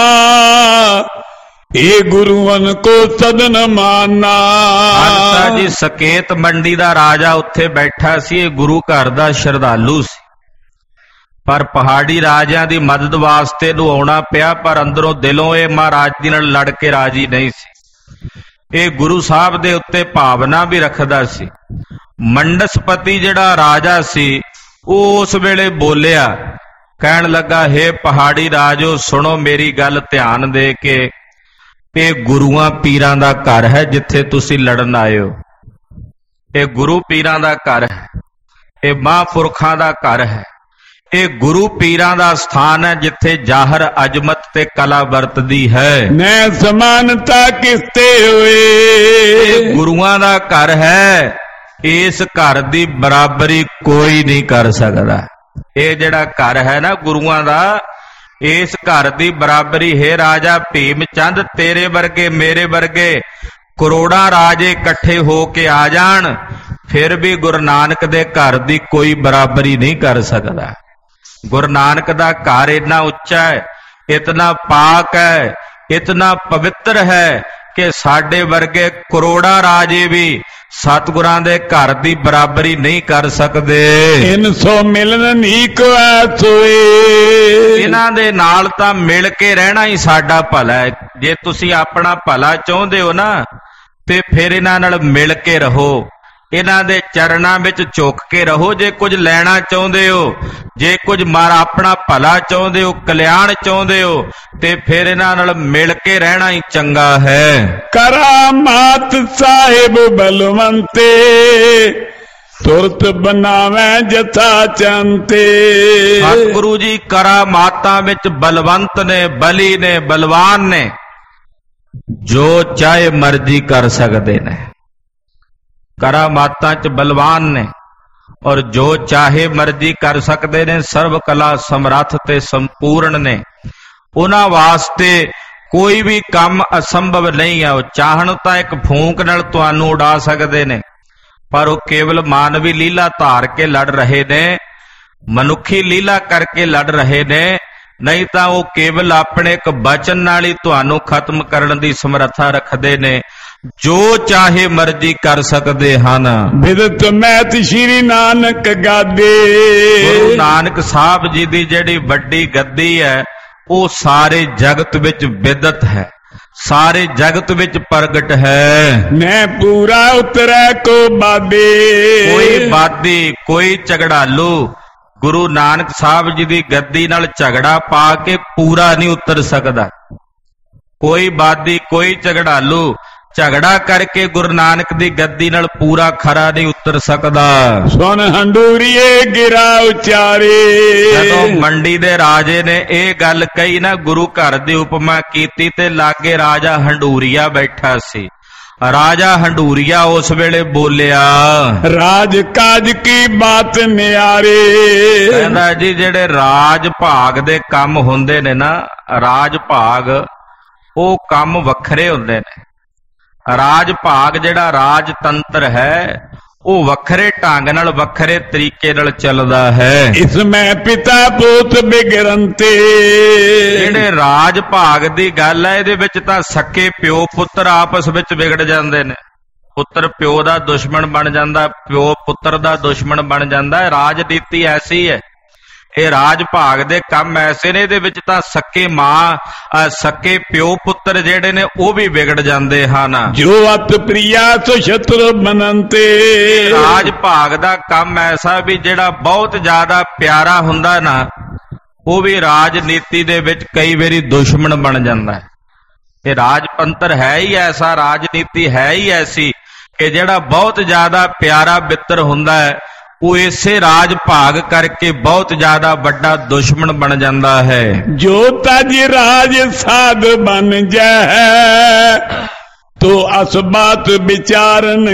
ਇਹ ਗੁਰੂਆਂ ਕੋ ਸਦਨ ਮਾਨਾ। ਖਾਲਸਾ ਜੀ ਸਕੇਤ ਮੰਡੀ ਦਾ ਰਾਜਾ ਉੱਥੇ ਬੈਠਾ ਸੀ, ਇਹ ਗੁਰੂ ਘਰ ਦਾ ਸ਼ਰਧਾਲੂ ਸੀ, ਪਰ ਪਹਾੜੀ ਰਾਜਿਆਂ ਦੀ ਮਦਦ ਵਾਸਤੇ ਨੂੰ ਆਉਣਾ ਪਿਆ, ਪਰ ਅੰਦਰੋਂ ਦਿਲੋਂ ਇਹ ਮਹਾਰਾਜ ਜੀ ਨਾਲ ਲੜ ਕੇ ਰਾਜੀ ਨਹੀਂ ਸੀ। ਇਹ ਗੁਰੂ ਸਾਹਿਬ ਦੇ ਉੱਤੇ ਭਾਵਨਾ ਵੀ ਰੱਖਦਾ ਸੀ। ਮੰਡਸਪਤੀ ਜਿਹੜਾ ਰਾਜਾ ਸੀ ਉਹ ਉਸ ਵੇਲੇ ਬੋਲਿਆ, ਕਹਿਣ ਲੱਗਾ ਹੇ ਪਹਾੜੀ ਰਾਜੋ ਸੁਣੋ ਮੇਰੀ ਗੱਲ ਧਿਆਨ ਦੇ ਕੇ। ਇਹ ਗੁਰੂਆਂ ਪੀਰਾਂ ਦਾ ਘਰ ਹੈ ਜਿੱਥੇ ਤੁਸੀਂ ਲੜਨ ਆਏ ਹੋ। ਇਹ ਗੁਰੂ ਪੀਰਾਂ ਦਾ ਘਰ ਹੈ, ਇਹ ਮਹਾਂਪੁਰਖਾਂ ਦਾ ਘਰ ਹੈ, ਇਹ ਗੁਰੂ ਪੀਰਾਂ ਦਾ ਸਥਾਨ ਹੈ ਜਿੱਥੇ ਜ਼ਾਹਰ ਅਜ਼ਮਤ ਤੇ ਕਲਾ ਵਰਤਦੀ ਹੈ। ਮੈਂ ਸਮਾਨਤਾ ਕਿਸਤੇ ਹੋਏ। ਇਹ ਗੁਰੂਆਂ ਦਾ ਘਰ ਹੈ, ਇਸ ਘਰ ਦੀ ਬਰਾਬਰੀ ਕੋਈ ਨਹੀਂ ਕਰ ਸਕਦਾ। ਇਹ ਜਿਹੜਾ ਘਰ ਹੈ ਨਾ ਗੁਰੂਆਂ ਦਾ, ਇਸ ਘਰ ਦੀ ਬਰਾਬਰੀ ਹੈ ਰਾਜਾ ਭੀਮ ਚੰਦ, ਤੇਰੇ ਵਰਗੇ ਮੇਰੇ ਵਰਗੇ ਕਰੋੜਾਂ ਰਾਜੇ ਇਕੱਠੇ ਹੋ ਕੇ ਆ ਜਾਣ ਫਿਰ ਵੀ ਗੁਰੂ ਨਾਨਕ ਦੇ ਘਰ ਦੀ ਕੋਈ ਬਰਾਬਰੀ ਨਹੀਂ ਕਰ ਸਕਦਾ। ਗੁਰੂ ਨਾਨਕ ਦਾ ਘਰ ਇਤਨਾ ਉੱਚਾ ਹੈ, ਇਤਨਾ ਪਾਕ ਹੈ, ਇਤਨਾ ਪਵਿੱਤਰ ਹੈ ਕਿ ਸਾਡੇ ਵਰਗੇ ਕਰੋੜਾਂ ਰਾਜੇ ਵੀ ਸਤਿਗੁਰਾਂ ਦੇ ਘਰ ਦੀ ਬਰਾਬਰੀ ਨਹੀਂ ਕਰ ਸਕਦੇ। ਇਨ ਸੋ ਮਿਲਨ ਨੀਕ ਐਸੋਏ। ਇਹਨਾਂ ਦੇ ਨਾਲ ਤਾਂ ਮਿਲ ਕੇ ਰਹਿਣਾ ਹੀ ਸਾਡਾ ਭਲਾ ਹੈ। ਜੇ ਤੁਸੀਂ ਆਪਣਾ ਭਲਾ ਚਾਹੁੰਦੇ ਹੋ ਨਾ ਤੇ ਫਿਰ ਇਹਨਾਂ ਨਾਲ ਮਿਲ ਕੇ ਰਹੋ, ਇਹਨਾਂ ਦੇ ਚਰਨਾਂ ਵਿੱਚ ਝੁਕ ਕੇ ਰਹੋ। ਜੇ ਕੁਝ ਲੈਣਾ ਚਾਹੁੰਦੇ ਹੋ, ਜੇ ਕੁਝ ਮਾਰਾ ਆਪਣਾ ਭਲਾ ਚਾਹੁੰਦੇ ਹੋ, ਕਲਿਆਣ ਚਾਹੁੰਦੇ ਹੋ, ਤੇ ਫਿਰ ਇਹਨਾਂ ਨਾਲ ਮਿਲ ਕੇ ਰਹਿਣਾ ਹੀ ਚੰਗਾ ਹੈ। ਕਰਾਮਾਤ ਸਾਹਿਬ ਬਲਵੰਤੇ, ਤੁਰਤ ਬਣਾਵੇਂ ਜਥਾ ਚੰਤੇ। ਸਤਿਗੁਰੂ ਜੀ ਕਰਾਮਾਤਾਂ ਵਿੱਚ ਬਲਵੰਤ ਨੇ, ਬਲੀ ਨੇ, ਬਲਵਾਨ ਨੇ, ਜੋ ਚਾਹੇ ਮਰਜ਼ੀ ਕਰ ਸਕਦੇ ਨੇ। ਕਰਾਮਾਤਾਂ ਚ ਬਲਵਾਨ ਨੇ ਔਰ ਜੋ ਚਾਹੇ ਮਰਜ਼ੀ ਕਰ ਸਕਦੇ ਨੇ, ਸਰਵ ਕਲਾ ਸਮਰੱਥ ਤੇ ਸੰਪੂਰਨ ਨੇ। ਉਹਨਾਂ ਵਾਸਤੇ ਕੋਈ ਵੀ ਕੰਮ ਅਸੰਭਵ ਨਹੀਂ ਹੈ। ਉਹ ਚਾਹਣ ਤਾਂ ਇੱਕ ਫੂੰਕ ਨਾਲ ਤੁਹਾਨੂੰ ਉਡਾ ਸਕਦੇ ਨੇ, ਪਰ ਉਹ ਕੇਵਲ ਮਾਨਵੀ ਲੀਲਾ ਧਾਰ ਕੇ ਲੜ ਰਹੇ ਨੇ, ਮਨੁੱਖੀ ਲੀਲਾ ਕਰਕੇ ਲੜ ਰਹੇ ਨੇ। ਨਹੀਂ ਤਾਂ ਉਹ ਕੇਵਲ ਆਪਣੇ ਇੱਕ ਬਚਨ ਨਾਲ ਹੀ ਤੁਹਾਨੂੰ ਖਤਮ ਕਰਨ ਦੀ ਸਮਰੱਥਾ ਰੱਖਦੇ ਨੇ। ਜੋ ਚਾਹੇ ਮਰਜ਼ੀ ਕਰ ਸਕਦੇ ਹਨ। ਬਿਦਤ ਮਹਿਤ ਸ਼੍ਰੀ ਨਾਨਕ ਗਾਦੇ। ਗੁਰੂ ਨਾਨਕ ਸਾਹਿਬ ਜੀ ਦੀ ਜਿਹੜੀ ਵੱਡੀ ਗੱਦੀ ਹੈ ਉਹ ਸਾਰੇ ਜਗਤ ਵਿੱਚ ਵਿਦਤ ਹੈ, ਸਾਰੇ ਜਗਤ ਵਿੱਚ ਪ੍ਰਗਟ ਹੈ। ਮੈਂ ਪੂਰਾ ਉਤਰੈ ਕੋ ਬਾਦੇ। ਕੋਈ ਬਾਦੀ, ਕੋਈ ਝਗੜਾਲੂ ਗੁਰੂ ਨਾਨਕ ਸਾਹਿਬ ਜੀ ਦੀ ਗੱਦੀ ਨਾਲ ਝਗੜਾ ਪਾ ਕੇ ਪੂਰਾ ਨਹੀਂ ਉਤਰ ਸਕਦਾ। ਕੋਈ ਬਾਦੀ, ਕੋਈ ਝਗੜਾਲੂ ਝਗੜਾ ਕਰਕੇ ਗੁਰੂ ਨਾਨਕ ਦੀ ਗੱਦੀ ਨਾਲ ਪੂਰਾ ਖਰਾ ਨਹੀਂ ਉਤਰ ਸਕਦਾ। ਸੁਣ ਹੰਡੂਰੀਏ ਗਿਰਾ ਉਚਾਰੇ। ਜਦੋਂ ਮੰਡੀ ਦੇ ਰਾਜੇ ਨੇ ਇਹ ਗੱਲ ਕਹੀ ਨਾ, ਗੁਰੂ ਘਰ ਦੀ ਉਪਮਾ ਕੀਤੀ, ਤੇ ਲਾਗੇ ਰਾਜਾ ਹੰਡੂਰੀਆ ਬੈਠਾ ਸੀ। ਰਾਜਾ ਹੰਡੂਰੀਆ ਉਸ ਵੇਲੇ ਬੋਲਿਆ, ਰਾਜ ਕਾਜ ਕੀ ਬਾਤ ਨਿਆਰੇ। ਕਹਿੰਦਾ ਜੀ ਜਿਹੜੇ ਰਾਜ ਭਾਗ ਦੇ ਕੰਮ ਹੁੰਦੇ ਨੇ ਨਾ, ਰਾਜ ਭਾਗ ਉਹ ਕੰਮ ਵੱਖਰੇ ਹੁੰਦੇ ਨੇ। ਰਾਜ ਭਾਗ ਜਿਹੜਾ ਰਾਜਤੰਤਰ ਹੈ ਉਹ ਵੱਖਰੇ ਢੰਗ ਨਾਲ, ਵੱਖਰੇ ਤਰੀਕੇ ਨਾਲ ਚੱਲਦਾ ਹੈ। ਇਸ ਮੈਂ ਪਿਤਾ ਪੁੱਤ ਬਿਗਰੰਤੇ। ਜਿਹੜੇ ਰਾਜ ਭਾਗ ਦੀ ਗੱਲ ਹੈ ਇਹਦੇ ਵਿੱਚ ਤਾਂ ਸਕੇ ਪਿਓ ਪੁੱਤਰ ਆਪਸ ਵਿੱਚ ਵਿਗੜ ਜਾਂਦੇ ਨੇ। ਪੁੱਤਰ ਪਿਓ ਦਾ ਦੁਸ਼ਮਣ ਬਣ ਜਾਂਦਾ, ਪਿਓ ਪੁੱਤਰ ਦਾ ਦੁਸ਼ਮਣ ਬਣ ਜਾਂਦਾ। ਰਾਜਨੀਤੀ ਐਸੀ ਹੈ, ਇਹ ਰਾਜ ਭਾਗ ਦੇ ਕੰਮ ਐਸੇ ਨੇ, ਇਹਦੇ ਵਿੱਚ ਤਾਂ ਸਕੇ ਮਾਂ ਸਕੇ ਪਿਓ ਪੁੱਤਰ ਜਿਹੜੇ ਨੇ ਉਹ ਵੀ ਵਿਗੜ ਜਾਂਦੇ ਹਨ। ਜੋ ਅਤ ਪ੍ਰਿਆ ਸੋ ਸ਼ਤਰੂ ਬਨੰਤੇ। ਰਾਜ ਭਾਗ ਦਾ ਕੰਮ ਐਸਾ ਵੀ ਜਿਹੜਾ ਬਹੁਤ ਜ਼ਿਆਦਾ ਪਿਆਰਾ ਹੁੰਦਾ ਨਾ, ਉਹ ਵੀ ਰਾਜਨੀਤੀ ਦੇ ਵਿੱਚ ਕਈ ਵਾਰੀ ਦੁਸ਼ਮਣ ਬਣ ਜਾਂਦਾ ਹੈ। ਇਹ ਰਾਜਤੰਤਰ ਹੈ ਹੀ ਐਸਾ, ਰਾਜਨੀਤੀ ਹੈ ਹੀ ਐਸੀ ਕਿ ਜਿਹੜਾ ਬਹੁਤ ਜ਼ਿਆਦਾ ਪਿਆਰਾ ਮਿੱਤਰ ਹੁੰਦਾ ਹੈ ਉਹ ਇਸੇ ਰਾਜ ਭਾਗ ਕਰਕੇ ਬਹੁਤ ਜ਼ਿਆਦਾ ਵੱਡਾ ਦੁਸ਼ਮਣ ਬਣ ਜਾਂਦਾ ਹੈ। ਜੋ ਤਜ ਰਾਜ ਸਾਧ ਬਨ ਜੈ ਤੋ ਅਸਬਾਤ ਵਿਚਾਰਨ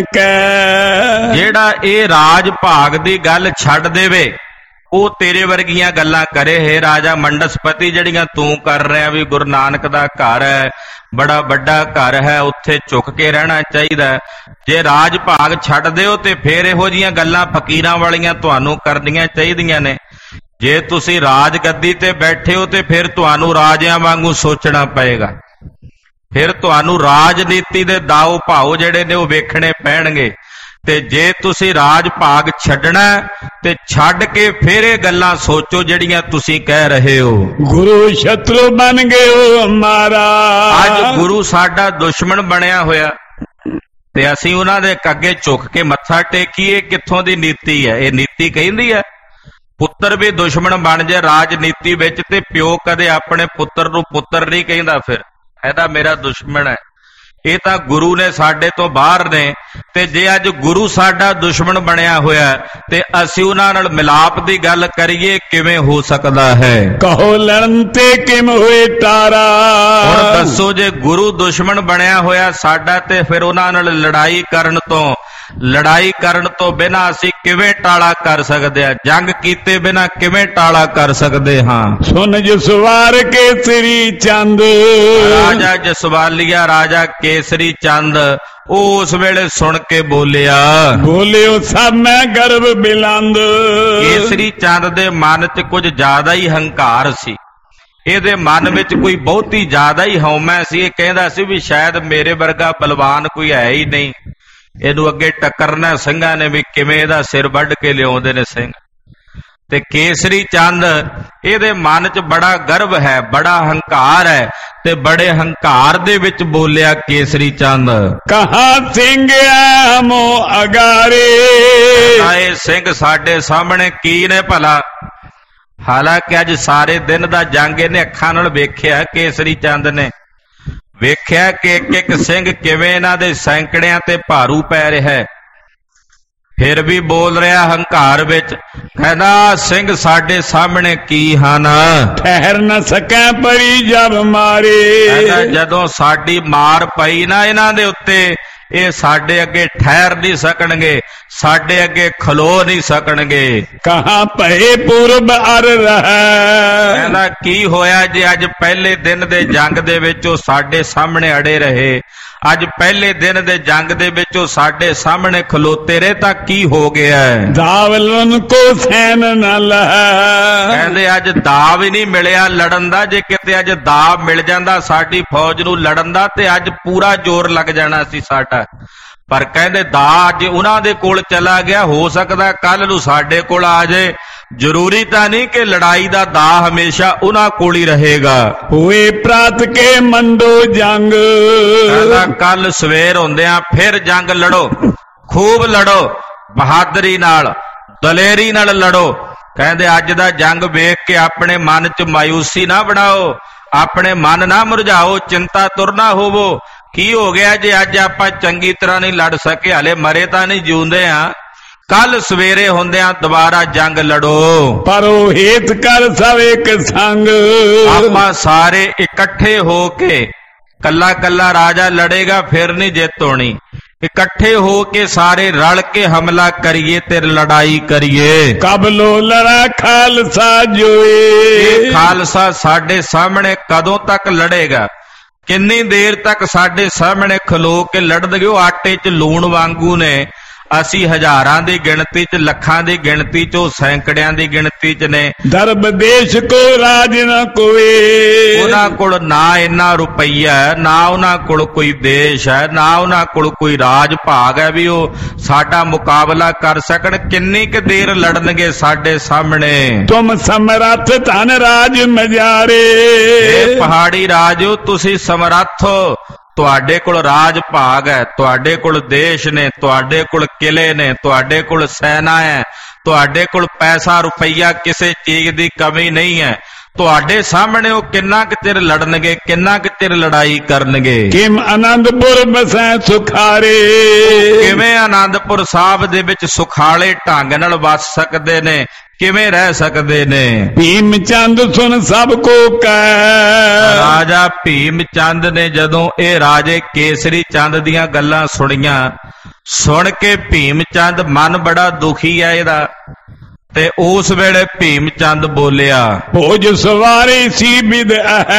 ਕੈ। ਜਿਹੜਾ ਇਹ ਰਾਜ ਭਾਗ ਦੀ ਗੱਲ ਛੱਡ ਦੇਵੇ ਉਹ ਤੇਰੇ ਵਰਗੀਆਂ ਗੱਲਾਂ ਕਰੇ। ਹੈ ਰਾਜਾ ਮੰਡਸਪਤੀ, ਜਿਹੜੀਆਂ ਤੂੰ ਕਰ ਰਿਹਾ ਵੀ ਗੁਰੂ ਨਾਨਕ ਦਾ ਘਰ ਹੈ, ਬੜਾ ਵੱਡਾ ਘਰ ਹੈ, ਉੱਥੇ ਝੁਕ ਕੇ ਰਹਿਣਾ ਚਾਹੀਦਾ। ਜੇ ਰਾਜ ਭਾਗ ਛੱਡ ਦਿਓ ਤੇ ਫੇਰ ਇਹੋ ਜੀਆਂ ਗੱਲਾਂ ਫਕੀਰਾਂ ਵਾਲੀਆਂ ਤੁਹਾਨੂੰ ਕਰਨੀਆਂ ਚਾਹੀਦੀਆਂ ਨੇ। ਜੇ ਤੁਸੀਂ ਰਾਜ ਗੱਦੀ ਤੇ ਬੈਠੇ ਹੋ ਤੇ ਫਿਰ ਤੁਹਾਨੂੰ ਰਾਜਿਆਂ ਵਾਂਗੂ ਸੋਚਣਾ ਪਏਗਾ। ਫਿਰ ਤੁਹਾਨੂੰ ਰਾਜਨੀਤੀ ਦੇ ਦਾਅ ਭਾਓ ਜਿਹੜੇ ਨੇ ਉਹ ਵੇਖਣੇ ਪੈਣਗੇ। ਤੇ ਜੇ ਤੁਸੀਂ ਰਾਜ ਭਾਗ ਛੱਡਣਾ ਤੇ ਛੱਡ ਕੇ ਫਿਰ ਇਹ ਗੱਲਾਂ ਸੋਚੋ ਜਿਹੜੀਆਂ ਤੁਸੀਂ ਕਹਿ ਰਹੇ ਹੋ। ਗੁਰੂ ਸ਼ਤਰੂ ਬਣ ਗਏ ਹੋ ਹਮਾਰਾ। ਅੱਜ ਗੁਰੂ ਸਾਡਾ ਦੁਸ਼ਮਣ ਬਣਿਆ ਹੋਇਆ ਤੇ ਅਸੀਂ ਉਹਨਾਂ ਦੇ ਅੱਗੇ ਝੁਕ ਕੇ ਮੱਥਾ ਟੇਕੀਏ। ਕਿੱਥੋਂ ਦੀ ਨੀਤੀ ਹੈ ਇਹ? ਨੀਤੀ ਕਹਿੰਦੀ ਹੈ ਪੁੱਤਰ ਵੀ ਦੁਸ਼ਮਣ ਬਣ ਜਾਏ ਰਾਜਨੀਤੀ ਵਿੱਚ, ਤੇ ਪਿਓ ਕਦੇ ਆਪਣੇ ਪੁੱਤਰ ਨੂੰ ਪੁੱਤਰ ਨਹੀਂ ਕਹਿੰਦਾ। ਫਿਰ ਇਹਦਾ ਮੇਰਾ ਦੁਸ਼ਮਣ ਹੈ। ਇਹ ਤਾਂ ਗੁਰੂ ਨੇ ਸਾਡੇ ਤੋਂ ਬਾਹਰ ਨੇ। ਤੇ ਜੇ ਅੱਜ ਗੁਰੂ ਸਾਡਾ ਦੁਸ਼ਮਣ ਬਣਿਆ ਹੋਇਆ ਤੇ ਅਸੀਂ ਉਹਨਾਂ ਨਾਲ ਮਿਲਾਪ ਦੀ ਗੱਲ ਕਰੀਏ, ਕਿਵੇਂ ਹੋ ਸਕਦਾ ਹੈ? ਕਹੋ ਲੜਨ ਤੇ ਕਿਵੇਂ ਹੋਏ ਤਾਰਾ। ਹੁਣ ਦੱਸੋ, ਜੇ ਗੁਰੂ ਦੁਸ਼ਮਣ ਬਣਿਆ ਹੋਇਆ ਸਾਡਾ ਤੇ ਫਿਰ ਉਹਨਾਂ ਨਾਲ ਲੜਾਈ ਕਰਨ ਤੋਂ ਲੜਾਈ ਕਰਨ ਤੋਂ ਬਿਨਾਂ ਅਸੀਂ ਕਿਵੇਂ ਟਾਲਾ ਕਰ ਸਕਦੇ ਹਾਂ? ਜੰਗ ਕੀਤੇ ਬਿਨਾਂ ਕਿਵੇਂ ਟਾਲਾ ਕਰ ਸਕਦੇ ਹਾਂ? ਸੁਨ ਜਸਵਾਰ ਕੇਸਰੀ ਚੰਦ। ਰਾਜਾ ਜਸਵਾਲੀਆ, ਰਾਜਾ ਕੇਸਰੀ ਚੰਦ, ਉਹ ਉਸ ਵੇਲੇ ਸੁਣ ਕੇ ਬੋਲਿਆ, ਬੋਲਿਓ ਸਭ ਮੈਂ ਗਰਭ ਬਿਲੰਦ। ਕੇਸਰੀ ਚੰਦ ਦੇ ਮਨ 'ਚ ਕੁਝ ਜ਼ਿਆਦਾ ਹੀ ਹੰਕਾਰ ਸੀ। ਇਹਦੇ ਮਨ ਵਿੱਚ ਕੋਈ ਬਹੁਤੀ ਜ਼ਿਆਦਾ ਹੀ ਹਉਮੈ ਸੀ। ਇਹ ਕਹਿੰਦਾ ਸੀ ਵੀ ਸ਼ਾਇਦ ਮੇਰੇ ਵਰਗਾ ਬਲਵਾਨ ਕੋਈ ਹੈ ਹੀ ਨਹੀਂ, ਇਹਨੂੰ ਅੱਗੇ ਟੱਕਰਨਾ ਸਿੰਘਾਂ ਨੇ ਵੀ ਕਿਵੇਂ ਇਹਦਾ ਸਿਰ ਵੱਢ ਕੇ ਲਿਆਉਂਦੇ ਨੇ ਸਿੰਘ। ਤੇ ਕੇਸਰੀ ਚੰਦ, ਇਹਦੇ ਮਨ 'ਚ ਬੜਾ ਗਰਵ ਹੈ, ਬੜਾ ਹੰਕਾਰ ਹੈ, ਤੇ ਬੜੇ ਹੰਕਾਰ ਦੇ ਵਿੱਚ ਬੋਲਿਆ ਕੇਸਰੀ ਚੰਦ, ਕਹਾ ਸਿੰਘ ਮੋ ਅਗਾਰੇ। ਆਏ ਸਿੰਘ ਸਾਡੇ ਸਾਹਮਣੇ ਕੀ ਨੇ ਭਲਾ? ਹਾਲਾਂਕਿ ਅੱਜ ਸਾਰੇ ਦਿਨ ਦਾ ਜੰਗ ਇਹਨੇ ਅੱਖਾਂ ਨਾਲ ਵੇਖਿਆ। ਕੇਸਰੀ ਚੰਦ ਨੇ ਵੇਖਿਆ ਕਿ ਇੱਕ ਇੱਕ ਸਿੰਘ ਕਿਵੇਂ ਇਹਨਾਂ ਦੇ ਸੈਂਕੜਿਆਂ ਤੇ ਭਾਰੂ ਪੈ ਰਿਹਾ, ਫਿਰ ਵੀ ਬੋਲ ਰਿਹਾ ਹੰਕਾਰ ਵਿੱਚ, ਕਹਿੰਦਾ ਸਿੰਘ ਸਾਡੇ ਸਾਹਮਣੇ ਕੀ ਹਨ? ਠਹਿਰ ਨਾ ਸਕੈ ਪਰੀ ਜਬ ਮਾਰੇ। ਕਹਿੰਦਾ ਜਦੋਂ ਸਾਡੀ ਮਾਰ ਪਈ ਨਾ ਇਹਨਾਂ ਦੇ ਉੱਤੇ, ਇਹ ਸਾਡੇ ਅੱਗੇ ਠਹਿਰ ਨਹੀਂ ਸਕਣਗੇ, ਸਾਡੇ ਅੱਗੇ ਖਲੋ ਨਹੀਂ ਸਕਣਗੇ। ਕਹਾਂ ਭਏ ਪੂਰਬ ਅਰ ਰਹਿ। ਕਹਿੰਦਾ ਤਾਂ ਕੀ ਹੋਇਆ ਜੇ ਅੱਜ ਪਹਿਲੇ ਦਿਨ ਦੇ ਜੰਗ ਦੇ ਵਿੱਚ ਉਹ ਸਾਡੇ ਸਾਹਮਣੇ ਅੜੇ ਰਹੇ, ਅੱਜ ਪਹਿਲੇ ਦਿਨ ਦੇ ਜੰਗ ਦੇ ਵਿੱਚ ਉਹ ਸਾਡੇ ਸਾਹਮਣੇ ਖਲੋਤੇ ਰਹੇ ਤਾਂ ਕੀ ਹੋ ਗਿਆ? ਦਾਵਲਨ ਕੋ ਸੈਨ ਨਾ ਲਹਾ, ਕਹਿੰਦੇ ਅੱਜ ਦਾਵ ਹੀ ਨਹੀਂ ਮਿਲਿਆ ਲੜਨ ਦਾ। ਜੇ ਕਿਤੇ ਅੱਜ ਦਾਵ ਮਿਲ ਜਾਂਦਾ ਸਾਡੀ ਫੌਜ ਨੂੰ ਲੜਨ ਦਾ ਤੇ ਅੱਜ ਪੂਰਾ ਜ਼ੋਰ ਲੱਗ ਜਾਣਾ ਸੀ ਸਾਡਾ। ਪਰ ਕਹਿੰਦੇ ਦਾ ਅੱਜ ਉਹਨਾਂ ਦੇ ਕੋਲ ਚਲਾ ਗਿਆ, ਹੋ ਸਕਦਾ ਕੱਲ ਨੂੰ ਸਾਡੇ ਕੋਲ ਆ ਜਾਏ। ਜ਼ਰੂਰੀ ਤਾਂ ਨਹੀਂ ਕਿ ਲੜਾਈ ਦਾ ਦਾ ਹਮੇਸ਼ਾ ਉਹਨਾਂ ਕੋਲ ਹੀ ਰਹੇਗਾ। ਹੋਏ ਪ੍ਰਾਤ ਕੇ ਮੰਡੋ ਜੰਗ, ਕਹਿੰਦਾ ਕੱਲ ਸਵੇਰ ਹੁੰਦਿਆਂ ਫਿਰ ਜੰਗ ਲੜੋ, ਖੂਬ ਲੜੋ, ਬਹਾਦਰੀ ਨਾਲ ਦਲੇਰੀ ਨਾਲ ਲੜੋ। ਕਹਿੰਦੇ ਅੱਜ ਦਾ ਜੰਗ ਵੇਖ ਕੇ ਆਪਣੇ ਮਨ 'ਚ ਮਾਯੂਸੀ ਨਾ ਬਣਾਓ, ਆਪਣੇ ਮਨ ਨਾ ਮੁਰਝਾਓ, ਚਿੰਤਾ ਤੁਰ ਨਾ ਹੋਵੋ। ਕੀ ਹੋ ਗਿਆ ਜੇ ਅੱਜ ਆਪਾਂ ਚੰਗੀ ਤਰ੍ਹਾਂ ਨਹੀਂ ਲੜ ਸਕੇ? ਹਲੇ ਮਰੇ ਤਾਂ ਨਹੀਂ, ਜਿਉਂਦੇ ਆ। ਕੱਲ ਸਵੇਰੇ ਹੁੰਦਿਆਂ ਦੁਬਾਰਾ ਜੰਗ ਲੜੋ। ਪਰ ਉਹ ਹੇਤ ਕਰ ਸਭ ਇੱਕ ਸੰਗ, ਆਪਾਂ ਸਾਰੇ ਇਕੱਠੇ ਹੋ ਕੇ, ਕੱਲਾ ਕੱਲਾ ਰਾਜਾ ਲੜੇਗਾ ਫਿਰ ਨਹੀਂ ਜਿੱਤ ਹੋਣੀ। ਇਕੱਠੇ ਹੋ ਕੇ ਸਾਰੇ ਰਲ ਕੇ ਹਮਲਾ ਕਰੀਏ ਤੇ ਲੜਾਈ ਕਰੀਏ। ਕਬਲੋ ਲੜਾ ਖਾਲਸਾ ਜੋਏ, ਖਾਲਸਾ ਸਾਡੇ ਸਾਹਮਣੇ ਕਦੋਂ ਤੱਕ ਲੜੇਗਾ? ਕਿੰਨੀ ਦੇਰ ਤੱਕ ਸਾਡੇ ਸਾਹਮਣੇ ਖਲੋ ਕੇ ਲੜਨਗੇ? ਉਹ ਆਟੇ 'ਚ ਲੂਣ ਵਾਂਗੂ ਨੇ। ਅਸੀਂ ਹਜ਼ਾਰਾਂ ਦੀ ਗਿਣਤੀ 'ਚ, ਲੱਖਾਂ ਦੀ ਗਿਣਤੀ 'ਚ, ਉਹ ਸੈਂਕੜਿਆਂ ਦੀ ਗਿਣਤੀ 'ਚ ਨੇ। ਦਰਬ ਦੇਸ਼ ਕੋ ਰਾਜ ਨਾ ਕੋਏ, ਉਹਨਾਂ ਕੋਲ ਨਾ ਇੰਨਾ ਰੁਪਈਆ ਹੈ, ਨਾ ਉਹਨਾਂ ਕੋਲ ਕੋਈ ਦੇਸ਼ ਹੈ, ਨਾ ਉਹਨਾਂ ਕੋਲ ਕੋਈ ਰਾਜ ਭਾਗ ਹੈ ਵੀ ਉਹ ਸਾਡਾ ਮੁਕਾਬਲਾ ਕਰ ਸਕਣ। ਕਿੰਨੀ ਕੁ ਦੇਰ ਲੜਨਗੇ ਸਾਡੇ ਸਾਹਮਣੇ? ਤੁਮ ਸਮਰੱਥ ਧਨ ਰਾਜ ਮਜਾਰੇ, ਇਹ ਪਹਾੜੀ ਰਾਜੋ ਤੁਸੀਂ ਸਮਰੱਥ ਹੋ, ਤੁਹਾਡੇ ਕੋਲ ਰਾਜ ਭਾਗ ਹੈ, ਤੁਹਾਡੇ ਕੋਲ ਦੇਸ਼ ਨੇ, ਤੁਹਾਡੇ ਕੋਲ ਕਿਲੇ ਨੇ, ਤੁਹਾਡੇ ਕੋਲ ਸੈਨਾ ਹੈ, ਤੁਹਾਡੇ ਕੋਲ ਪੈਸਾ ਰੁਪਈਆ, ਕਿਸੇ ਚੀਜ਼ ਦੀ ਕਮੀ ਨਹੀਂ ਹੈ। ਤੁਹਾਡੇ ਸਾਹਮਣੇ ਉਹ ਕਿੰਨਾ ਕੁ ਚਿਰ ਲੜਨਗੇ, ਕਿੰਨਾ ਕੁ ਚਿਰ ਲੜਾਈ ਕਰਨਗੇ? ਕਿਮ ਆਨੰਦਪੁਰ ਬਸੈ ਸੁਖਾਰੇ, ਕਿਵੇਂ ਆਨੰਦਪੁਰ ਸਾਹਿਬ ਦੇ ਵਿੱਚ ਸੁਖਾਲੇ ਢੰਗ ਨਾਲ ਵਸ ਸਕਦੇ ਨੇ, ਕਿਵੇਂ ਰਹਿ ਸਕਦੇ ਨੇ? ਭੀਮ ਚੰਦ ਸੁਣ ਸਭ ਕੋ ਕਹਿ, ਰਾਜਾ ਭੀਮ ਚੰਦ ਨੇ ਜਦੋਂ ਇਹ ਰਾਜੇ ਕੇਸਰੀ ਚੰਦ ਦੀਆਂ ਗੱਲਾਂ ਸੁਣੀਆਂ, ਸੁਣ ਕੇ ਭੀਮ ਚੰਦ ਮਨ ਬੜਾ ਦੁਖੀ ਹੈ ਇਹਦਾ। ਤੇ ਉਸ ਵੇਲੇ ਭੀਮ ਚੰਦ ਬੋਲਿਆ, ਭੋਜ ਸਵਾਰੀ ਸੀ ਬਿਦ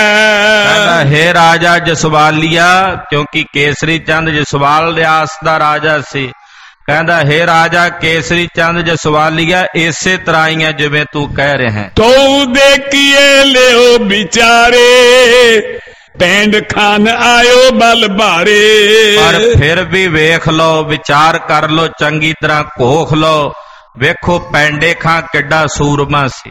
ਕਹਿੰਦਾ ਹੇ ਰਾਜਾ ਜਸਵਾਲੀਆ, ਕਿਉਂਕਿ ਕੇਸਰੀ ਚੰਦ ਜਸਵਾਲ ਰਿਆਸਤ ਦਾ ਰਾਜਾ ਸੀ। ਕਹਿੰਦਾ ਹੇ ਰਾਜਾ ਕੇਸਰੀ ਚੰਦ ਜਸਵਾਲੀਆ, ਇਸੇ ਤਰ੍ਹਾਂ ਹੀ ਹੈ ਜਿਵੇਂ ਤੂੰ ਕਹਿ ਰਿਹਾ ਹੈ। ਤੋ ਦੇਖੀਏ ਲਿਓ ਵਿਚਾਰੇ, ਪਿੰਡ ਖਾਨ ਆਇਓ ਬਲ ਭਾਰੇ। ਪਰ ਫਿਰ ਵੀ ਵੇਖ ਲਓ, ਵਿਚਾਰ ਕਰ ਲਓ, ਚੰਗੀ ਤਰ੍ਹਾਂ ਘੋਖ ਲਓ। ਵੇਖੋ ਪੈਂਡੇ ਖਾਂ ਕਿੱਡਾ ਸੂਰਮਾ ਸੀ,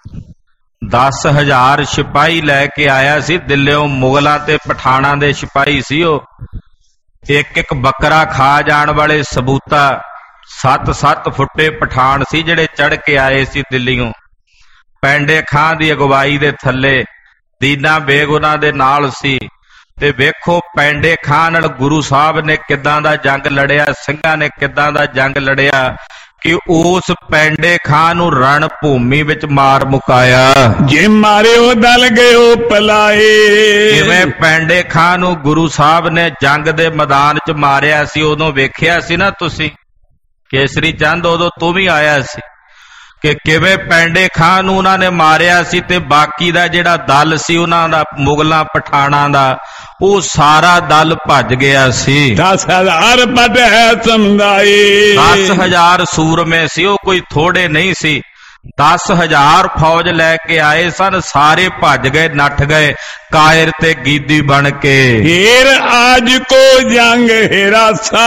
ਦਸ ਹਜ਼ਾਰ ਸਿਪਾਹੀ ਲੈ ਕੇ ਆਇਆ ਸੀ ਦਿੱਲੀੋਂ। ਮੁਗਲਾਂ ਤੇ ਪਠਾਣਾਂ ਦੇ ਸਿਪਾਹੀ ਸੀ ਉਹ। ਇੱਕ ਇੱਕ ਬੱਕਰਾ ਖਾ ਜਾਣ ਵਾਲੇ ਸਬੂਤਾ ਸੱਤ ਸੱਤ ਫੁੱਟੇ ਪਠਾਨ ਸੀ ਜਿਹੜੇ ਚੜ ਕੇ ਆਏ ਸੀ ਦਿੱਲੀੋਂ। ਪੈਂਡੇ ਖਾਂ ਦੀ ਅਗਵਾਈ ਦੇ ਥੱਲੇ ਦੀਨਾ ਬੇਗ ਉਹਨਾਂ ਦੇ ਨਾਲ ਸੀ। ਤੇ ਵੇਖੋ ਪੈਂਡੇ ਖਾਂ ਨਾਲ ਗੁਰੂ ਸਾਹਿਬ ਨੇ ਕਿੱਦਾਂ ਦਾ ਜੰਗ ਲੜਿਆ, ਸਿੰਘਾਂ ਨੇ ਕਿੱਦਾਂ ਦਾ ਜੰਗ ਲੜਿਆ ਕਿ ਉਸ ਪੈਂਡੇ ਖਾਂ ਨੂੰ ਰਣ ਭੂਮੀ ਵਿੱਚ ਮਾਰ ਮੁਕਾਇਆ। ਜੇ ਮਾਰਿਓ ਦਲ ਗਇਓ ਪਲਾਏ, ਜਿਵੇਂ ਪੈਂਡੇ ਖਾਂ ਨੂੰ ਗੁਰੂ ਸਾਹਿਬ ਨੇ ਜੰਗ ਦੇ ਮੈਦਾਨ 'ਚ ਮਾਰਿਆ ਸੀ, ਉਦੋਂ ਵੇਖਿਆ ਸੀ ਨਾ ਤੁਸੀਂ, ਕੇਸਰੀ ਚੰਦ ਉਦੋਂ ਤੂੰ ਵੀ ਆਇਆ ਸੀ ਕਿ ਕਿਵੇਂ ਪੈਂਡੇ ਖਾਂ ਨੂੰ ਉਹਨਾਂ ਨੇ ਮਾਰਿਆ ਸੀ। ਤੇ ਬਾਕੀ ਦਾ ਜਿਹੜਾ ਦਲ ਸੀ ਉਹਨਾਂ ਦਾ, ਮੁਗਲਾਂ ਪਠਾਣਾਂ ਦਾ, ਉਹ ਸਾਰਾ ਦਲ ਭੱਜ ਗਿਆ ਸੀ। ਦਸ ਹਜ਼ਾਰ ਪਟ ਹੈ ਸਮਝਾਏ, ਦਸ ਹਜ਼ਾਰ ਸੂਰਮੇ ਸੀ ਉਹ, ਕੋਈ ਥੋੜੇ ਨਹੀਂ ਸੀ। ਦਸ ਹਜ਼ਾਰ ਫੌਜ ਲੈ ਕੇ ਆਏ ਸਨ, ਸਾਰੇ ਭੱਜ ਗਏ, ਨੱਠ ਗਏ ਕਾਇਰ ਤੇ ਗੀਦੀ ਬਣ ਕੇ। ਹੀਰ ਆਜ ਕੋ ਜੰਗ ਹਿਰਾਸਾ,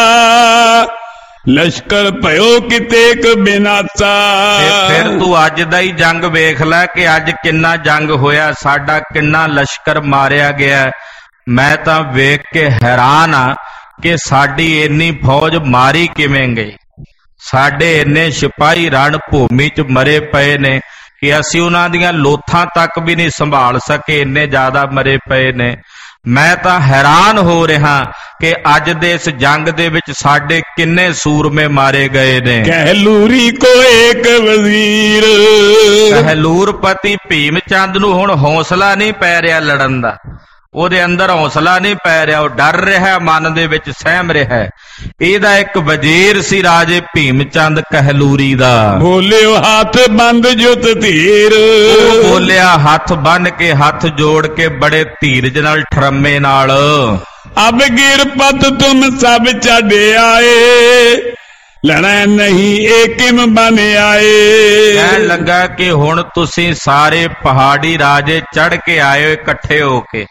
ਲਸ਼ਕਰ ਭਇਓ ਕਿਤੇ ਕ ਬਿਨਾਸਾ। ਫਿਰ ਤੂੰ ਅੱਜ ਦਾ ਹੀ ਜੰਗ ਵੇਖ ਲੈ ਕਿ ਅੱਜ ਕਿੰਨਾ ਜੰਗ ਹੋਇਆ, ਸਾਡਾ ਕਿੰਨਾ ਲਸ਼ਕਰ ਮਾਰਿਆ ਗਿਆ। ਮੈਂ ਤਾਂ ਵੇਖ ਕੇ ਹੈਰਾਨ ਆ ਕਿ ਸਾਡੀ ਇੰਨੀ ਫੌਜ ਮਾਰੀ ਕਿਵੇਂ ਗਈ। ਸਾਡੇ ਇੰਨੇ ਸਿਪਾਹੀ ਰਣ ਭੂਮੀ 'ਚ ਮਰੇ ਪਏ ਨੇ ਕਿ ਅਸੀਂ ਉਹਨਾਂ ਦੀਆਂ ਲੋਥਾਂ ਤੱਕ ਵੀ ਨਹੀਂ ਸੰਭਾਲ ਸਕੇ, ਇੰਨੇ ਜ਼ਿਆਦਾ ਮਰੇ ਪਏ ਨੇ। ਮੈਂ ਤਾਂ ਹੈਰਾਨ ਹੋ ਰਿਹਾ ਕਿ ਅੱਜ ਦੇ ਇਸ ਜੰਗ ਦੇ ਵਿੱਚ ਸਾਡੇ ਕਿੰਨੇ ਸੂਰਮੇ ਮਾਰੇ ਗਏ ਨੇ। ਕਹਿਲੂਰੀ ਕੋ ਏਕ ਵਜ਼ੀਰ, ਕਹਿਲੂਰਪਤੀ ਭੀਮ ਚੰਦ ਨੂੰ ਹੁਣ ਹੌਸਲਾ ਨਹੀਂ ਪੈ ਰਿਹਾ ਲੜਨ ਦਾ। ਉਹਦੇ ਅੰਦਰ ਹੌਸਲਾ ਨਹੀਂ ਪੈ ਰਿਹਾ, ਉਹ ਡਰ ਰਿਹਾ, ਮਨ ਦੇ ਵਿੱਚ ਸਹਿਮ ਰਿਹਾ। ਇਹਦਾ ਇੱਕ ਵਜ਼ੀਰ ਸੀ ਰਾਜੇ ਭੀਮ ਚੰਦ ਕਹਿਲੂਰੀ ਦਾ। ਬੋਲਿਓ ਹੱਥ ਬੰਦ ਜੁਤ ਧੀਰ, ਉਹ ਬੋਲਿਆ ਹੱਥ ਬੰਨ ਕੇ, ਹੱਥ ਜੋੜ ਕੇ, ਬੜੇ ਧੀਰਜ ਨਾਲ, ਠਰਮੇ ਨਾਲ। ਅਬ ਗਿਰਪਤ ਤੁਮ ਸਭ ਛੱਡ ਆਏ, ਲੜੈ ਨਹੀਂ ਇਹ ਕਿਮ ਬਨ ਆਏ। ਕਹਿਣ ਲੱਗਾ ਕਿ ਹੁਣ ਤੁਸੀਂ ਸਾਰੇ ਪਹਾੜੀ ਰਾਜੇ ਚੜ ਕੇ ਆਏ ਹੋ ਇਕੱਠੇ ਹੋ ਕੇ।